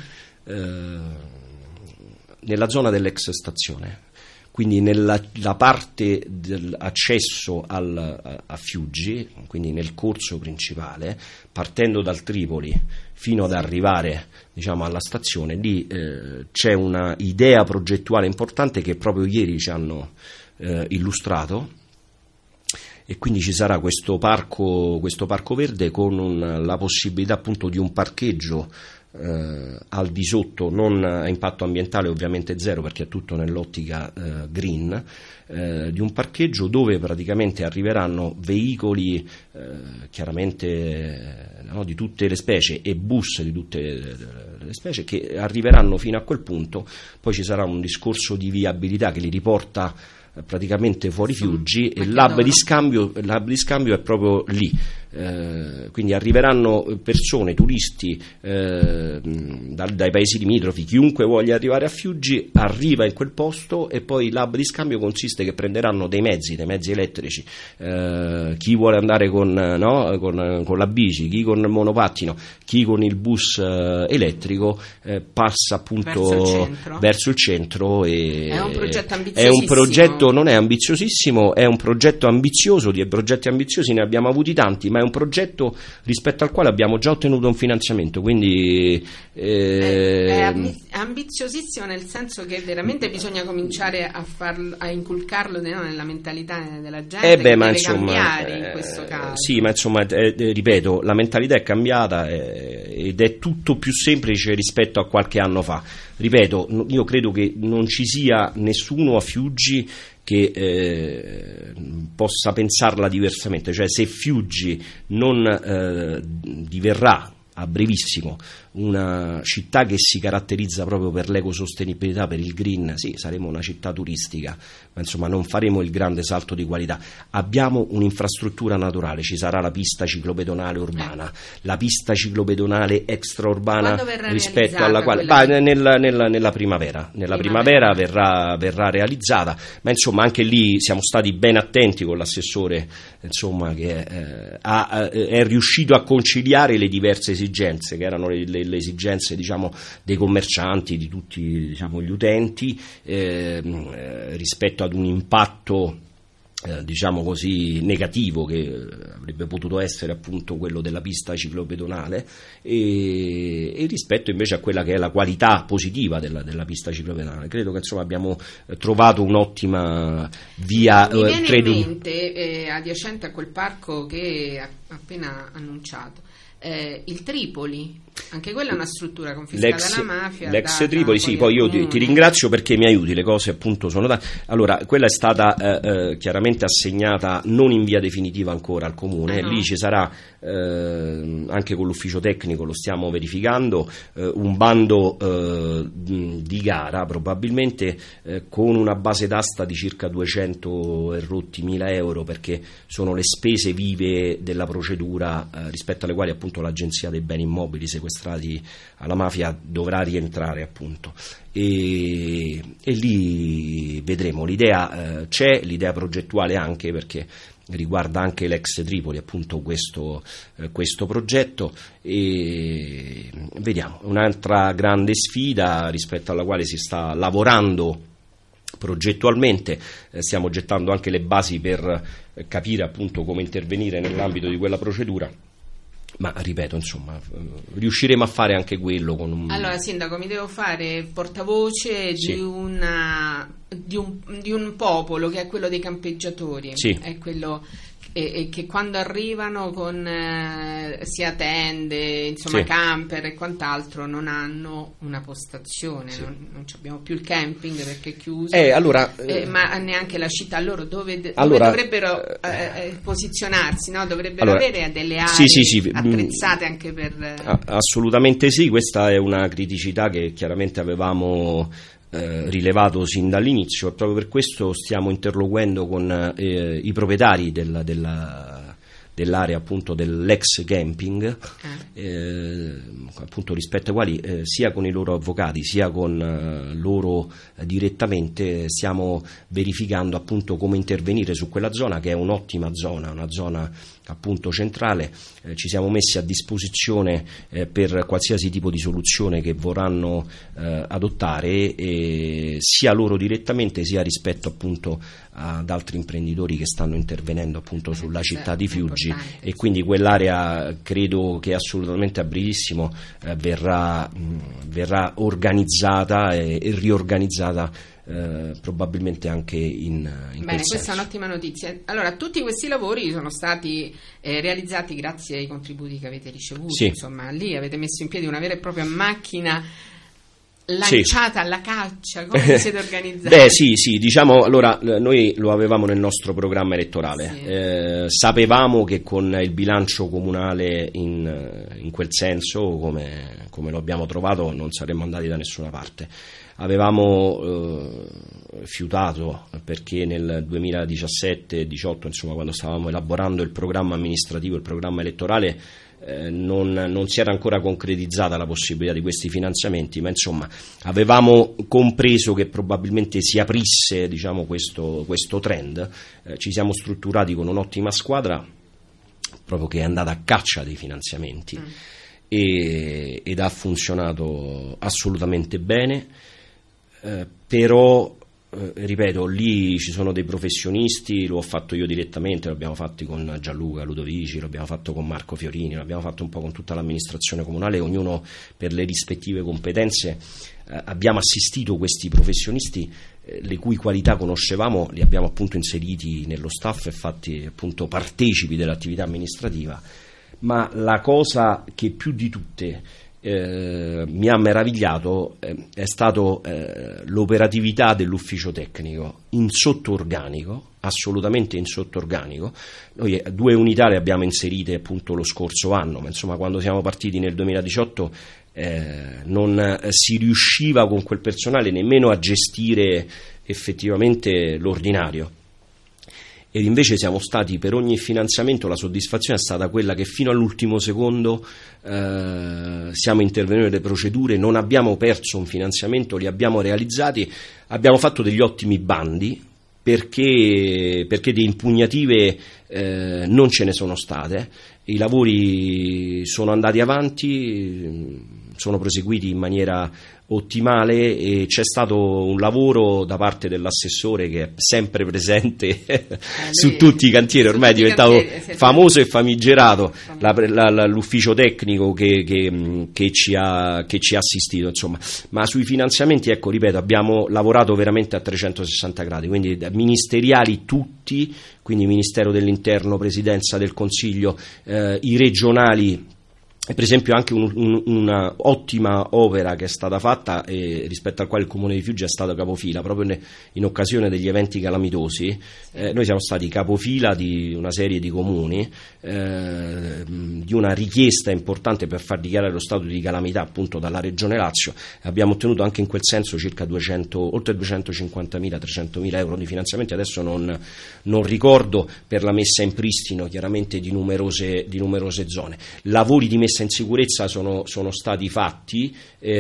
nella zona dell'ex stazione, quindi nella parte dell'accesso a Fiuggi, quindi nel corso principale, partendo dal Tripoli fino ad arrivare, diciamo, alla stazione. Lì c'è una idea progettuale importante che proprio ieri ci hanno illustrato, e quindi ci sarà questo parco verde con la possibilità appunto di un parcheggio al di sotto, non a impatto ambientale, ovviamente zero, perché è tutto nell'ottica green, di un parcheggio dove praticamente arriveranno veicoli chiaramente di tutte le specie, e bus di tutte le specie, che arriveranno fino a quel punto. Poi ci sarà un discorso di viabilità che li riporta praticamente fuori Fiuggi, e l'hub di scambio è proprio lì. quindi arriveranno persone, turisti dai paesi limitrofi, chiunque voglia arrivare a Fiuggi arriva in quel posto, e poi l'hub di scambio consiste che prenderanno dei mezzi elettrici, chi vuole andare con la bici, chi con il monopattino, chi con il bus elettrico, passa appunto verso il centro. E è un progetto ambizioso. Non è ambiziosissimo, è un progetto ambizioso. Di progetti ambiziosi ne abbiamo avuti tanti, ma è un progetto rispetto al quale abbiamo già ottenuto un finanziamento, quindi è ambiziosissimo, nel senso che veramente bisogna cominciare a inculcarlo nella mentalità della gente, che deve cambiare in questo caso. Sì, ma insomma, ripeto, la mentalità è cambiata ed è tutto più semplice rispetto a qualche anno fa. Ripeto, io credo che non ci sia nessuno a Fiuggi che possa pensarla diversamente, cioè se Fiuggi non diverrà a brevissimo una città che si caratterizza proprio per l'ecosostenibilità, per il green, sì, saremo una città turistica, ma insomma non faremo il grande salto di qualità. Abbiamo un'infrastruttura naturale, ci sarà la pista ciclopedonale urbana, la pista ciclopedonale extraurbana, rispetto alla quale nella primavera verrà realizzata, ma insomma anche lì siamo stati ben attenti con l'assessore, insomma, che è riuscito a conciliare le diverse esigenze, che erano le esigenze, diciamo, dei commercianti, di tutti, diciamo, gli utenti, rispetto ad un impatto diciamo così negativo che avrebbe potuto essere appunto quello della pista ciclopedonale, e rispetto invece a quella che è la qualità positiva della pista ciclopedonale. Credo che insomma abbiamo trovato un'ottima via. Mi viene in mente, adiacente a quel parco che ha appena annunciato, il Tripoli, anche quella è una struttura confiscata dalla mafia. L'ex Tripoli, sì, poi io ti ringrazio perché mi aiuti, le cose appunto sono tante. Allora, quella è stata chiaramente assegnata non in via definitiva ancora al comune, lì ci sarà anche con l'ufficio tecnico, lo stiamo verificando, un bando di gara, probabilmente con una base d'asta di circa 200.000 euro, perché sono le spese vive della procedura rispetto alle quali appunto l'Agenzia dei Beni Immobili sequestrati alla mafia dovrà rientrare appunto, e lì vedremo. L'idea c'è, l'idea progettuale anche, perché riguarda anche l'ex Tripoli appunto questo progetto, e vediamo, un'altra grande sfida rispetto alla quale si sta lavorando progettualmente. Stiamo gettando anche le basi per capire appunto come intervenire nell'ambito di quella procedura, ma ripeto, insomma, riusciremo a fare anche quello con un... Allora, Sindaco, mi devo fare portavoce sì. di un popolo che è quello dei campeggiatori, sì. È quello che quando arrivano con sia tende, insomma, sì. camper e quant'altro, non hanno una postazione, sì. non abbiamo più il camping perché è chiuso, ma neanche la città. Loro dove dovrebbero posizionarsi, no? Dovrebbero avere delle aree sì. attrezzate anche per... Assolutamente sì, questa è una criticità che chiaramente avevamo rilevato sin dall'inizio, e proprio per questo stiamo interloquendo con i proprietari dell'area appunto dell'ex camping, appunto rispetto ai quali sia con i loro avvocati sia con loro direttamente stiamo verificando appunto come intervenire su quella zona, che è un'ottima zona, una zona appunto centrale. Ci siamo messi a disposizione per qualsiasi tipo di soluzione che vorranno adottare, sia loro direttamente sia rispetto appunto ad altri imprenditori che stanno intervenendo appunto sulla città di Fiuggi, e quindi quell'area credo che assolutamente a brevissimo verrà organizzata e riorganizzata, probabilmente anche in Bene, quel questa senso. è un'ottima notizia. Allora, tutti questi lavori sono stati realizzati grazie ai contributi che avete ricevuto, sì. Insomma, lì avete messo in piedi una vera e propria macchina lanciata alla caccia. Come vi siete organizzati? Sì, diciamo, allora noi lo avevamo nel nostro programma elettorale, sì. Sapevamo che con il bilancio comunale in quel senso, come lo abbiamo trovato, non saremmo andati da nessuna parte. Avevamo fiutato, perché nel 2017-18, insomma, quando stavamo elaborando il programma amministrativo, il programma elettorale, non si era ancora concretizzata la possibilità di questi finanziamenti, ma insomma avevamo compreso che probabilmente si aprisse, diciamo, questo trend. Ci siamo strutturati con un'ottima squadra proprio che è andata a caccia dei finanziamenti ed ha funzionato assolutamente bene, però ripeto, lì ci sono dei professionisti, lo ho fatto io direttamente, lo abbiamo fatto con Gianluca Ludovici, lo abbiamo fatto con Marco Fiorini, lo abbiamo fatto un po' con tutta l'amministrazione comunale, ognuno per le rispettive competenze. Abbiamo assistito questi professionisti, le cui qualità conoscevamo, li abbiamo appunto inseriti nello staff e fatti appunto partecipi dell'attività amministrativa. Ma la cosa che più di tutte mi ha meravigliato è stato l'operatività dell'ufficio tecnico in sottoorganico, assolutamente in sottoorganico. Noi 2 unità le abbiamo inserite appunto lo scorso anno, ma insomma quando siamo partiti nel 2018 non si riusciva con quel personale nemmeno a gestire effettivamente l'ordinario. Ed invece siamo stati, per ogni finanziamento, la soddisfazione è stata quella che fino all'ultimo secondo siamo intervenuti nelle procedure, non abbiamo perso un finanziamento, li abbiamo realizzati, abbiamo fatto degli ottimi bandi, perché di impugnative non ce ne sono state, i lavori sono andati avanti, sono proseguiti in maniera ottimale e c'è stato un lavoro da parte dell'assessore che è sempre presente su tutti i cantieri, ormai è diventato famoso e famigerato l'ufficio tecnico che ci ha assistito, insomma. Ma sui finanziamenti, ecco, ripeto, abbiamo lavorato veramente a 360 gradi, quindi ministeriali tutti, quindi Ministero dell'Interno, Presidenza del Consiglio, i regionali. Per esempio anche una ottima opera che è stata fatta rispetto al quale il Comune di Fiuggi è stato capofila proprio in occasione degli eventi calamitosi. Noi siamo stati capofila di una serie di comuni di una richiesta importante per far dichiarare lo stato di calamità appunto dalla Regione Lazio. Abbiamo ottenuto anche in quel senso circa oltre 250.000, 300.000 euro di finanziamenti, adesso non ricordo, per la messa in pristino chiaramente di numerose zone. Lavori di messa in sicurezza sono stati fatti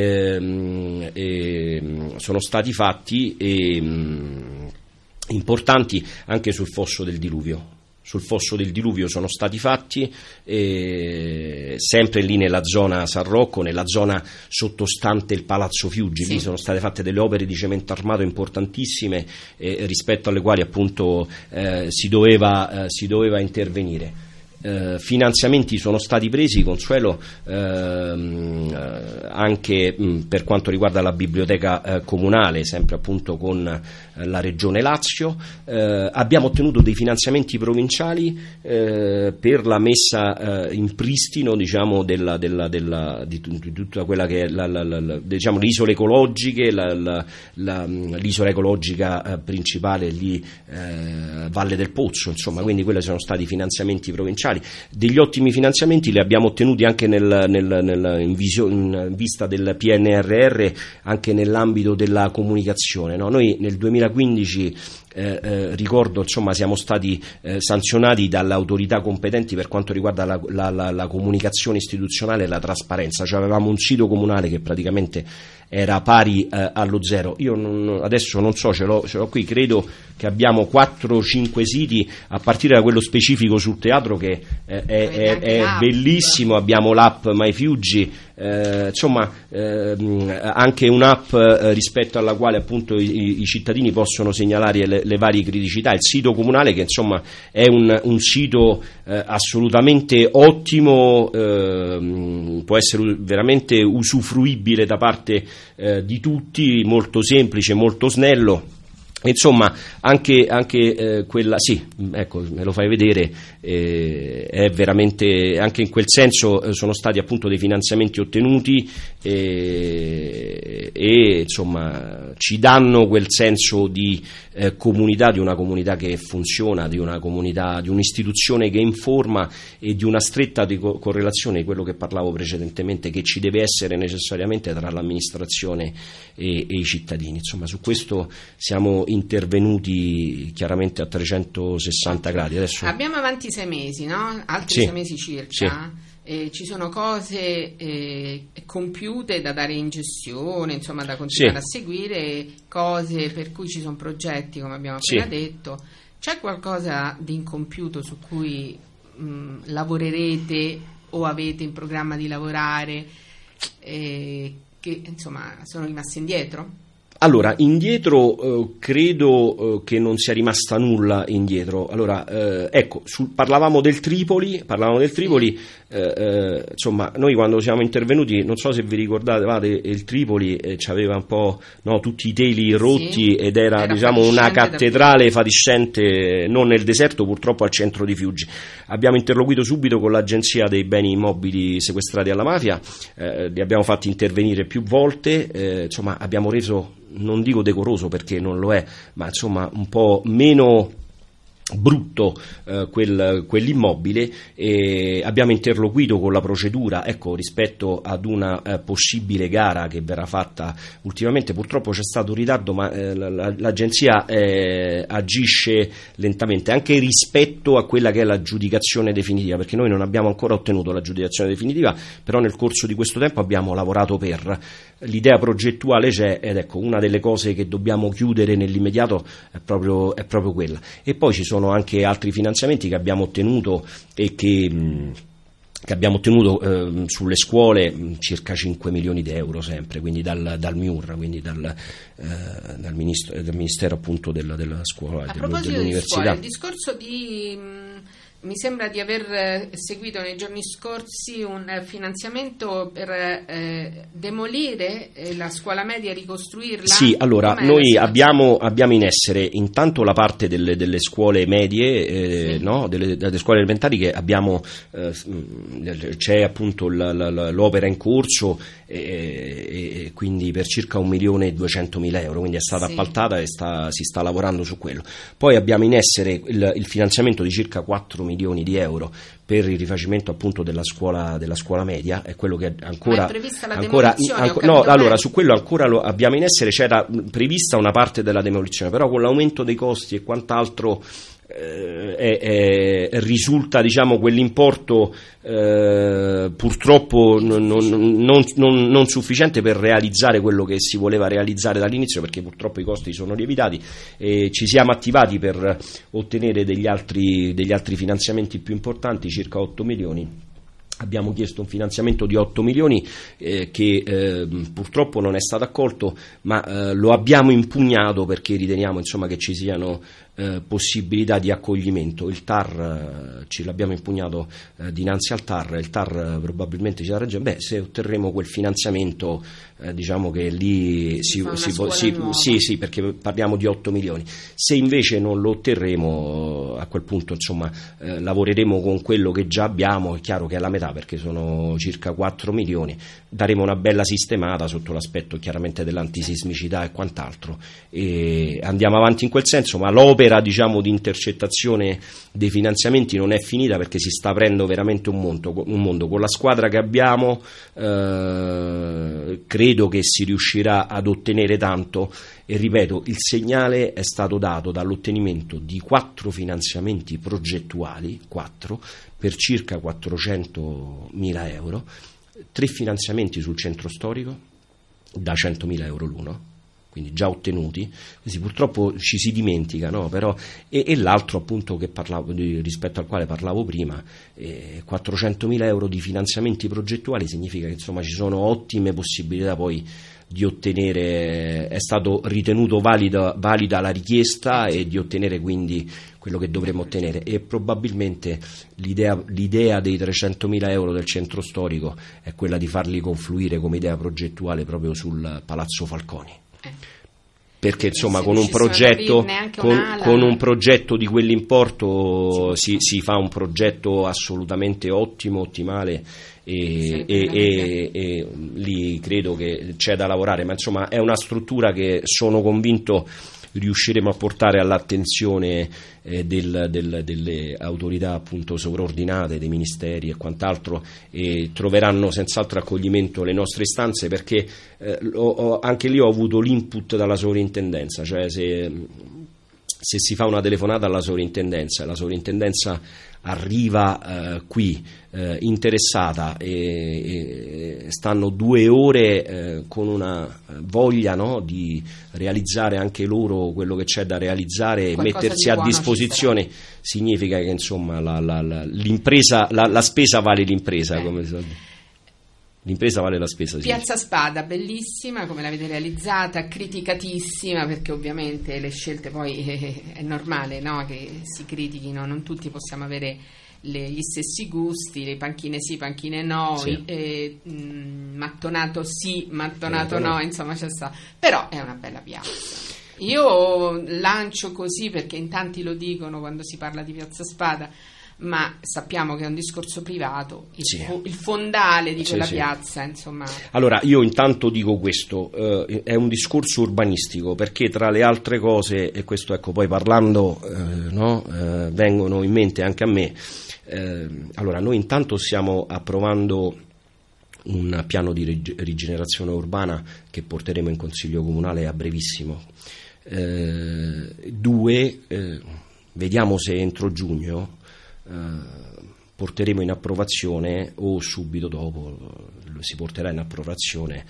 importanti anche sul fosso del diluvio. Sul fosso del diluvio sono stati fatti sempre lì nella zona San Rocco, nella zona sottostante il Palazzo Fiuggi, sì. Lì sono state fatte delle opere di cemento armato importantissime rispetto alle quali appunto si doveva intervenire. Finanziamenti sono stati presi, Consuelo, anche per quanto riguarda la biblioteca comunale, sempre appunto con la Regione Lazio. Abbiamo ottenuto dei finanziamenti provinciali per la messa in pristino, diciamo, di tutta quella che è diciamo, le isole ecologiche, l'isola ecologica principale lì, Valle del Pozzo, insomma, quindi quelli sono stati finanziamenti provinciali. Degli ottimi finanziamenti li abbiamo ottenuti anche in vista del PNRR, anche nell'ambito della comunicazione, no? Noi nel 2015 ricordo, insomma, siamo stati sanzionati dalle autorità competenti per quanto riguarda la comunicazione istituzionale e la trasparenza, cioè avevamo un sito comunale che praticamente era pari allo zero. Io adesso non so, ce l'ho qui, credo che abbiamo 4-5 siti, a partire da quello specifico sul teatro che è bellissimo, abbiamo l'app My Fiuggi, insomma anche un'app rispetto alla quale appunto i cittadini possono segnalare le varie criticità, il sito comunale che insomma è un sito assolutamente ottimo, può essere veramente usufruibile da parte di tutti, molto semplice, molto snello. Insomma, anche quella, sì, ecco, me lo fai vedere, è veramente, anche in quel senso sono stati appunto dei finanziamenti ottenuti e insomma ci danno quel senso di comunità, di una comunità che funziona, di una comunità, di un'istituzione che informa e di una stretta correlazione di quello che parlavo precedentemente, che ci deve essere necessariamente tra l'amministrazione e i cittadini. Insomma, su questo siamo intervenuti chiaramente a 360 gradi. Adesso abbiamo avanti 6 mesi, no? Altri 6 mesi circa. Sì. Ci sono cose compiute da dare in gestione, insomma, da continuare a seguire, cose per cui ci sono progetti, come abbiamo appena detto. C'è qualcosa di incompiuto su cui lavorerete o avete in programma di lavorare che insomma sono rimasti indietro? Allora, indietro credo che non sia rimasta nulla indietro. Allora, ecco, parlavamo del Tripoli, insomma, noi quando siamo intervenuti, non so se vi ricordate, il Tripoli c'aveva un po', no, tutti i teli rotti, ed era diciamo una cattedrale fatiscente, non nel deserto, purtroppo al centro di Fiuggi. Abbiamo interloquito subito con l'Agenzia dei beni immobili sequestrati alla mafia, li abbiamo fatti intervenire più volte, insomma abbiamo reso, non dico decoroso perché non lo è, ma insomma un po' meno brutto quell'immobile, e abbiamo interloquito con la procedura, ecco, rispetto ad una possibile gara che verrà fatta ultimamente. Purtroppo c'è stato un ritardo, ma l'agenzia agisce lentamente anche rispetto a quella che è l'aggiudicazione definitiva, perché noi non abbiamo ancora ottenuto l'aggiudicazione definitiva, però nel corso di questo tempo abbiamo lavorato per l'idea progettuale c'è, ed ecco, una delle cose che dobbiamo chiudere nell'immediato è proprio quella. E poi ci sono anche altri finanziamenti che abbiamo ottenuto e che abbiamo ottenuto sulle scuole, circa 5 milioni di euro sempre, quindi dal MIUR, quindi dal Ministero appunto della scuola e dell'università. Il discorso mi sembra di aver seguito nei giorni scorsi un finanziamento per demolire la scuola media e ricostruirla. Sì, allora noi abbiamo in essere intanto la parte delle scuole medie, no? delle scuole elementari, che abbiamo, c'è appunto l'opera in corso, e quindi per circa 1.200.000 euro, quindi è stata appaltata e si sta lavorando su quello. Poi abbiamo in essere il finanziamento di circa 4 milioni di euro per il rifacimento appunto della scuola media, è quello che ancora. Ma è prevista la demolizione? Allora su quello ancora lo abbiamo in essere, c'era prevista una parte della demolizione, però con l'aumento dei costi e quant'altro risulta, diciamo, quell'importo purtroppo non sufficiente per realizzare quello che si voleva realizzare dall'inizio, perché purtroppo i costi sono lievitati, e ci siamo attivati per ottenere degli altri finanziamenti più importanti, circa 8 milioni. Abbiamo chiesto un finanziamento di 8 milioni che purtroppo non è stato accolto, ma lo abbiamo impugnato perché riteniamo, insomma, che ci siano possibilità di accoglimento. Il TAR ce l'abbiamo impugnato dinanzi al TAR, il TAR probabilmente ci dà ragione. Se otterremo quel finanziamento, diciamo che lì sì, perché parliamo di 8 milioni. Se invece non lo otterremo, a quel punto, insomma, lavoreremo con quello che già abbiamo. È chiaro che è la metà, perché sono circa 4 milioni, daremo una bella sistemata sotto l'aspetto chiaramente dell'antisismicità e quant'altro, e andiamo avanti in quel senso. Ma l'opera, diciamo, di intercettazione dei finanziamenti non è finita, perché si sta aprendo veramente un mondo. Con la squadra che abbiamo credo che si riuscirà ad ottenere tanto, e ripeto, il segnale è stato dato dall'ottenimento di 4 finanziamenti progettuali, 4 per circa 400.000 euro, 3 finanziamenti sul centro storico da 100.000 euro l'uno, quindi già ottenuti. Quindi purtroppo ci si dimentica, no? Però, e l'altro appunto rispetto al quale parlavo prima, 400.000 euro di finanziamenti progettuali significa che, insomma, ci sono ottime possibilità poi di ottenere. È stato ritenuto valida la richiesta, e di ottenere quindi quello che dovremmo ottenere, e probabilmente l'idea dei 300.000 euro del centro storico è quella di farli confluire come idea progettuale proprio sul Palazzo Falconi. Perché, insomma, con un progetto di quell'importo si fa un progetto assolutamente ottimale, e lì credo che c'è da lavorare, ma insomma è una struttura che sono convinto riusciremo a portare all'attenzione delle autorità appunto sovraordinate, dei ministeri e quant'altro, e troveranno senz'altro accoglimento le nostre istanze, perché anche lì ho avuto l'input dalla sovrintendenza, cioè se si fa una telefonata alla sovrintendenza e la sovrintendenza arriva qui interessata e stanno 2 ore con una voglia, no, di realizzare anche loro quello che c'è da realizzare e mettersi a disposizione, significa che insomma l'impresa, la spesa vale l'impresa, come si dice. L'impresa vale la spesa. Piazza Spada, bellissima, come l'avete realizzata, criticatissima, perché ovviamente le scelte poi è normale, no, che si critichino, non tutti possiamo avere gli stessi gusti, le panchine sì, panchine no, sì. Mattonato sì, mattonato no, insomma c'è sta. Però è una bella piazza. Io lancio così perché in tanti lo dicono quando si parla di Piazza Spada, ma sappiamo che è un discorso privato, il fondale di quella piazza, insomma. Allora io intanto dico questo, è un discorso urbanistico, perché tra le altre cose, e questo ecco poi parlando vengono in mente anche a me, allora noi intanto stiamo approvando un piano di rigenerazione urbana che porteremo in Consiglio Comunale a brevissimo. 2, vediamo se entro giugno porteremo in approvazione, o subito dopo si porterà in approvazione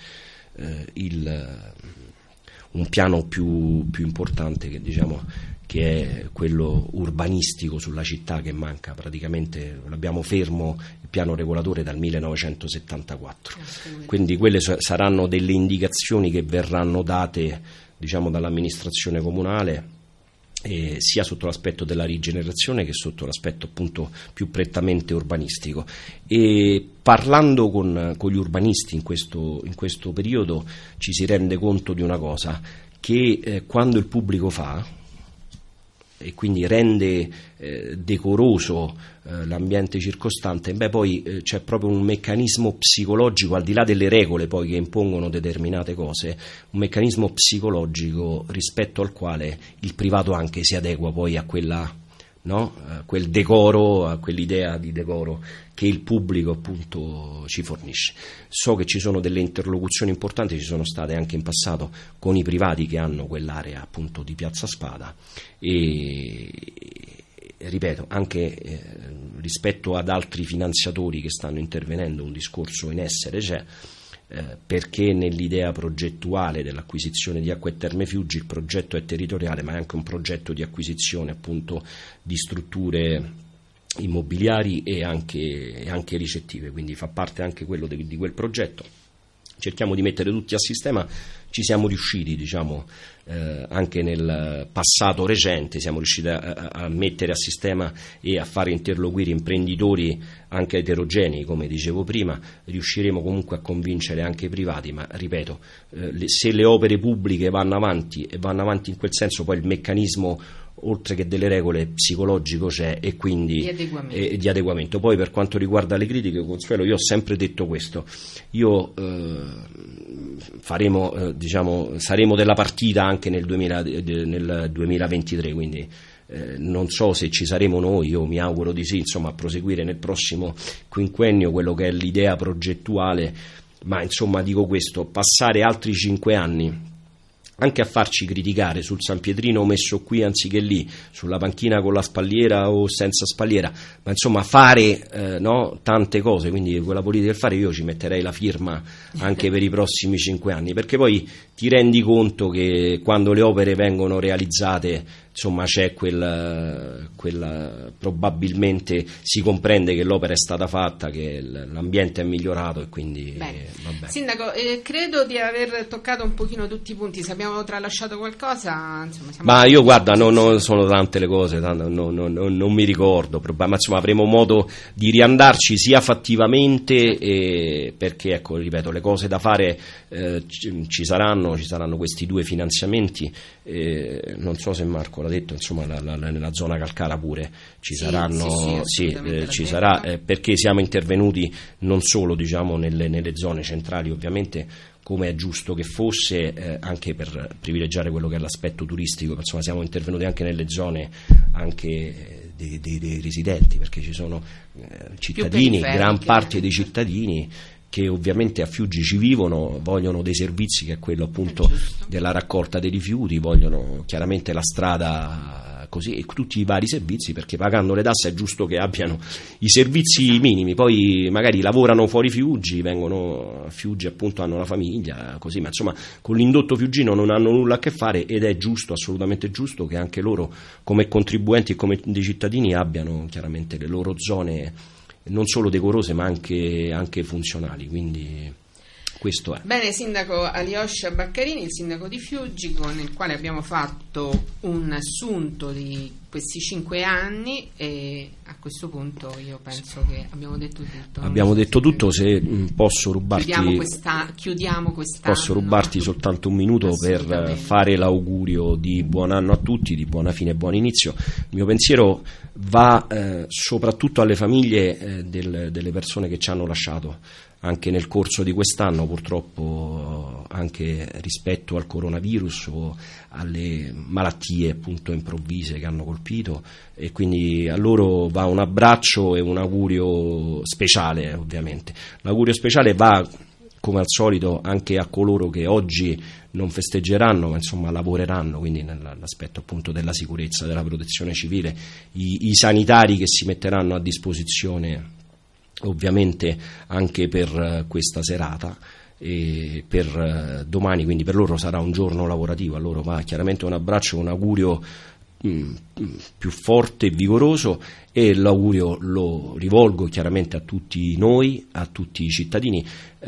un piano più importante, che diciamo che è quello urbanistico sulla città, che manca praticamente, l'abbiamo fermo il piano regolatore dal 1974, quindi quelle saranno delle indicazioni che verranno date, diciamo, dall'amministrazione comunale, sia sotto l'aspetto della rigenerazione che sotto l'aspetto appunto più prettamente urbanistico. E parlando con gli urbanisti in questo periodo ci si rende conto di una cosa, che quando il pubblico fa e quindi rende decoroso l'ambiente circostante, poi c'è proprio un meccanismo psicologico, al di là delle regole poi che impongono determinate cose, un meccanismo psicologico rispetto al quale il privato anche si adegua poi a quella, no? Quel decoro, a quell'idea di decoro che il pubblico appunto ci fornisce. So che ci sono delle interlocuzioni importanti, ci sono state anche in passato con i privati che hanno quell'area appunto di Piazza Spada, e ripeto, anche rispetto ad altri finanziatori che stanno intervenendo un discorso in essere c'è, perché nell'idea progettuale dell'acquisizione di Acque e Terme Fiuggi il progetto è territoriale, ma è anche un progetto di acquisizione appunto di strutture immobiliari e anche ricettive, quindi fa parte anche quello di quel progetto. Cerchiamo di mettere tutti a sistema, ci siamo riusciti, diciamo, anche nel passato recente siamo riusciti a mettere a sistema e a fare interloquire imprenditori anche eterogenei, come dicevo prima. Riusciremo comunque a convincere anche i privati, ma ripeto, se le opere pubbliche vanno avanti e vanno avanti in quel senso, poi il meccanismo oltre che delle regole psicologico c'è, e quindi di adeguamento. Poi per quanto riguarda le critiche, Consuelo, io ho sempre detto questo, io saremo della partita anche nel 2023, quindi non so se ci saremo noi, io mi auguro di sì, insomma, a proseguire nel prossimo quinquennio quello che è l'idea progettuale, ma insomma dico questo, passare altri 5 anni anche a farci criticare sul San Pietrino messo qui anziché lì, sulla panchina con la spalliera o senza spalliera, ma insomma fare tante cose, quindi quella politica del fare io ci metterei la firma anche per i prossimi 5 anni, perché poi ti rendi conto che quando le opere vengono realizzate, insomma, c'è quella probabilmente si comprende che l'opera è stata fatta, che l'ambiente è migliorato, e quindi vabbè. Sindaco, credo di aver toccato un pochino tutti i punti. Se abbiamo tralasciato qualcosa, insomma, ma io guarda, non sono tante le cose, non mi ricordo, ma insomma avremo modo di riandarci sia fattivamente, perché ecco, ripeto, le cose da fare ci saranno questi 2 finanziamenti, non so se Marco detto, insomma, nella zona Calcara pure ci saranno, ci sarà, perché siamo intervenuti non solo, diciamo, nelle zone centrali, ovviamente, come è giusto che fosse, anche per privilegiare quello che è l'aspetto turistico, insomma siamo intervenuti anche nelle zone anche dei residenti, perché ci sono cittadini, gran parte dei cittadini che ovviamente a Fiuggi ci vivono, vogliono dei servizi, che è quello appunto della raccolta dei rifiuti, vogliono chiaramente la strada, così, e tutti i vari servizi, perché pagando le tasse è giusto che abbiano i servizi minimi. Poi magari lavorano fuori Fiuggi, vengono a Fiuggi, appunto hanno la famiglia, così, ma insomma con l'indotto fiuggino non hanno nulla a che fare, ed è giusto, assolutamente giusto, che anche loro come contribuenti e come dei cittadini abbiano chiaramente le loro zone non solo decorose ma anche funzionali, quindi questo è. Bene, sindaco Alyosha Baccarini, il sindaco di Fiuggi, con il quale abbiamo fatto un assunto di questi 5 anni, e a questo punto io penso che abbiamo detto tutto. Abbiamo detto tutto, se posso rubarti chiudiamo quest'anno. Posso rubarti soltanto un minuto per fare l'augurio di buon anno a tutti, di buona fine e buon inizio. Il mio pensiero va soprattutto alle famiglie delle persone che ci hanno lasciato anche nel corso di quest'anno, purtroppo, anche rispetto al coronavirus o alle malattie appunto improvvise che hanno colpito, e quindi a loro va un abbraccio e un augurio speciale. Ovviamente l'augurio speciale va, come al solito, anche a coloro che oggi non festeggeranno, ma insomma lavoreranno, quindi nell'aspetto appunto della sicurezza, della protezione civile, i sanitari che si metteranno a disposizione ovviamente anche per questa serata e per domani, quindi per loro sarà un giorno lavorativo. A loro va chiaramente un abbraccio, un augurio più forte e vigoroso, e l'augurio lo rivolgo chiaramente a tutti noi, a tutti i cittadini,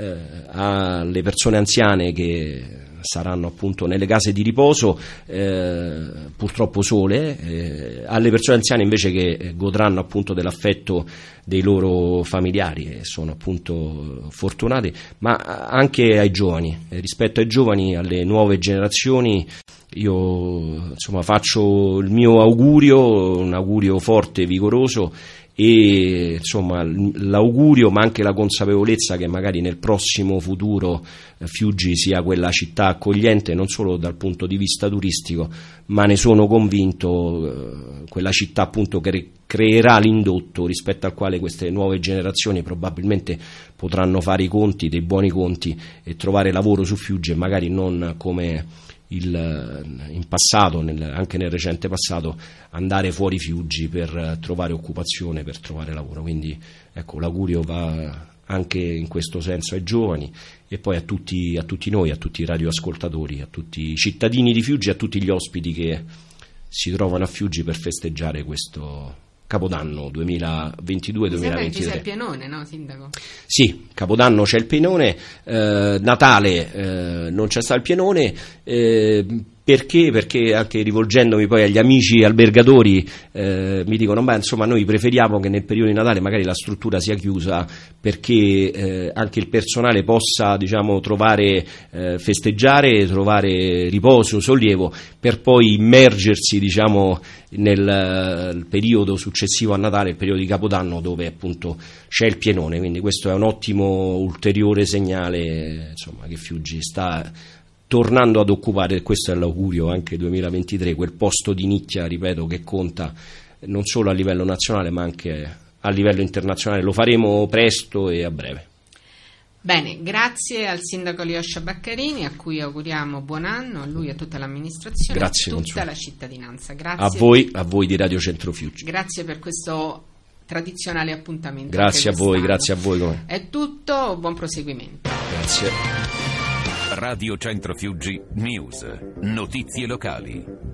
alle persone anziane che saranno appunto nelle case di riposo, purtroppo sole, alle persone anziane invece che godranno appunto dell'affetto dei loro familiari e sono appunto fortunati, ma anche ai giovani. Rispetto ai giovani, alle nuove generazioni, io insomma faccio il mio augurio, un augurio forte e vigoroso, e insomma l'augurio, ma anche la consapevolezza che magari nel prossimo futuro Fiuggi sia quella città accogliente, non solo dal punto di vista turistico, ma ne sono convinto, quella città appunto che creerà l'indotto rispetto al quale queste nuove generazioni probabilmente potranno fare i conti, dei buoni conti, e trovare lavoro su Fiuggi, e magari non come in passato, anche nel recente passato, andare fuori Fiuggi per trovare occupazione, per trovare lavoro. Quindi ecco, l'augurio va anche in questo senso ai giovani, e poi a tutti noi, a tutti i radioascoltatori, a tutti i cittadini di Fiuggi, a tutti gli ospiti che si trovano a Fiuggi per festeggiare questo Capodanno 2022-2023. C'è il pienone, no, sindaco? Sì, Capodanno c'è il pienone, Natale non c'è stato il pienone, perché anche rivolgendomi poi agli amici albergatori mi dicono, beh, insomma, noi preferiamo che nel periodo di Natale magari la struttura sia chiusa, perché anche il personale possa, diciamo, trovare festeggiare, trovare riposo, sollievo, per poi immergersi, diciamo, nel periodo successivo a Natale, il periodo di Capodanno, dove appunto c'è il pienone. Quindi questo è un ottimo ulteriore segnale, insomma, che Fiuggi sta tornando ad occupare, questo è l'augurio anche 2023, quel posto di nicchia, ripeto, che conta non solo a livello nazionale ma anche a livello internazionale. Lo faremo presto e a breve. Bene, grazie al sindaco Alyosha Baccarini, a cui auguriamo buon anno, a lui e a tutta l'amministrazione, grazie, a tutta la cittadinanza. Grazie a voi di Radio Centro Fiuggi. Grazie per questo tradizionale appuntamento. Grazie a voi, grazie a voi. È tutto, buon proseguimento. Grazie. Radio Centro Fiuggi News, notizie locali.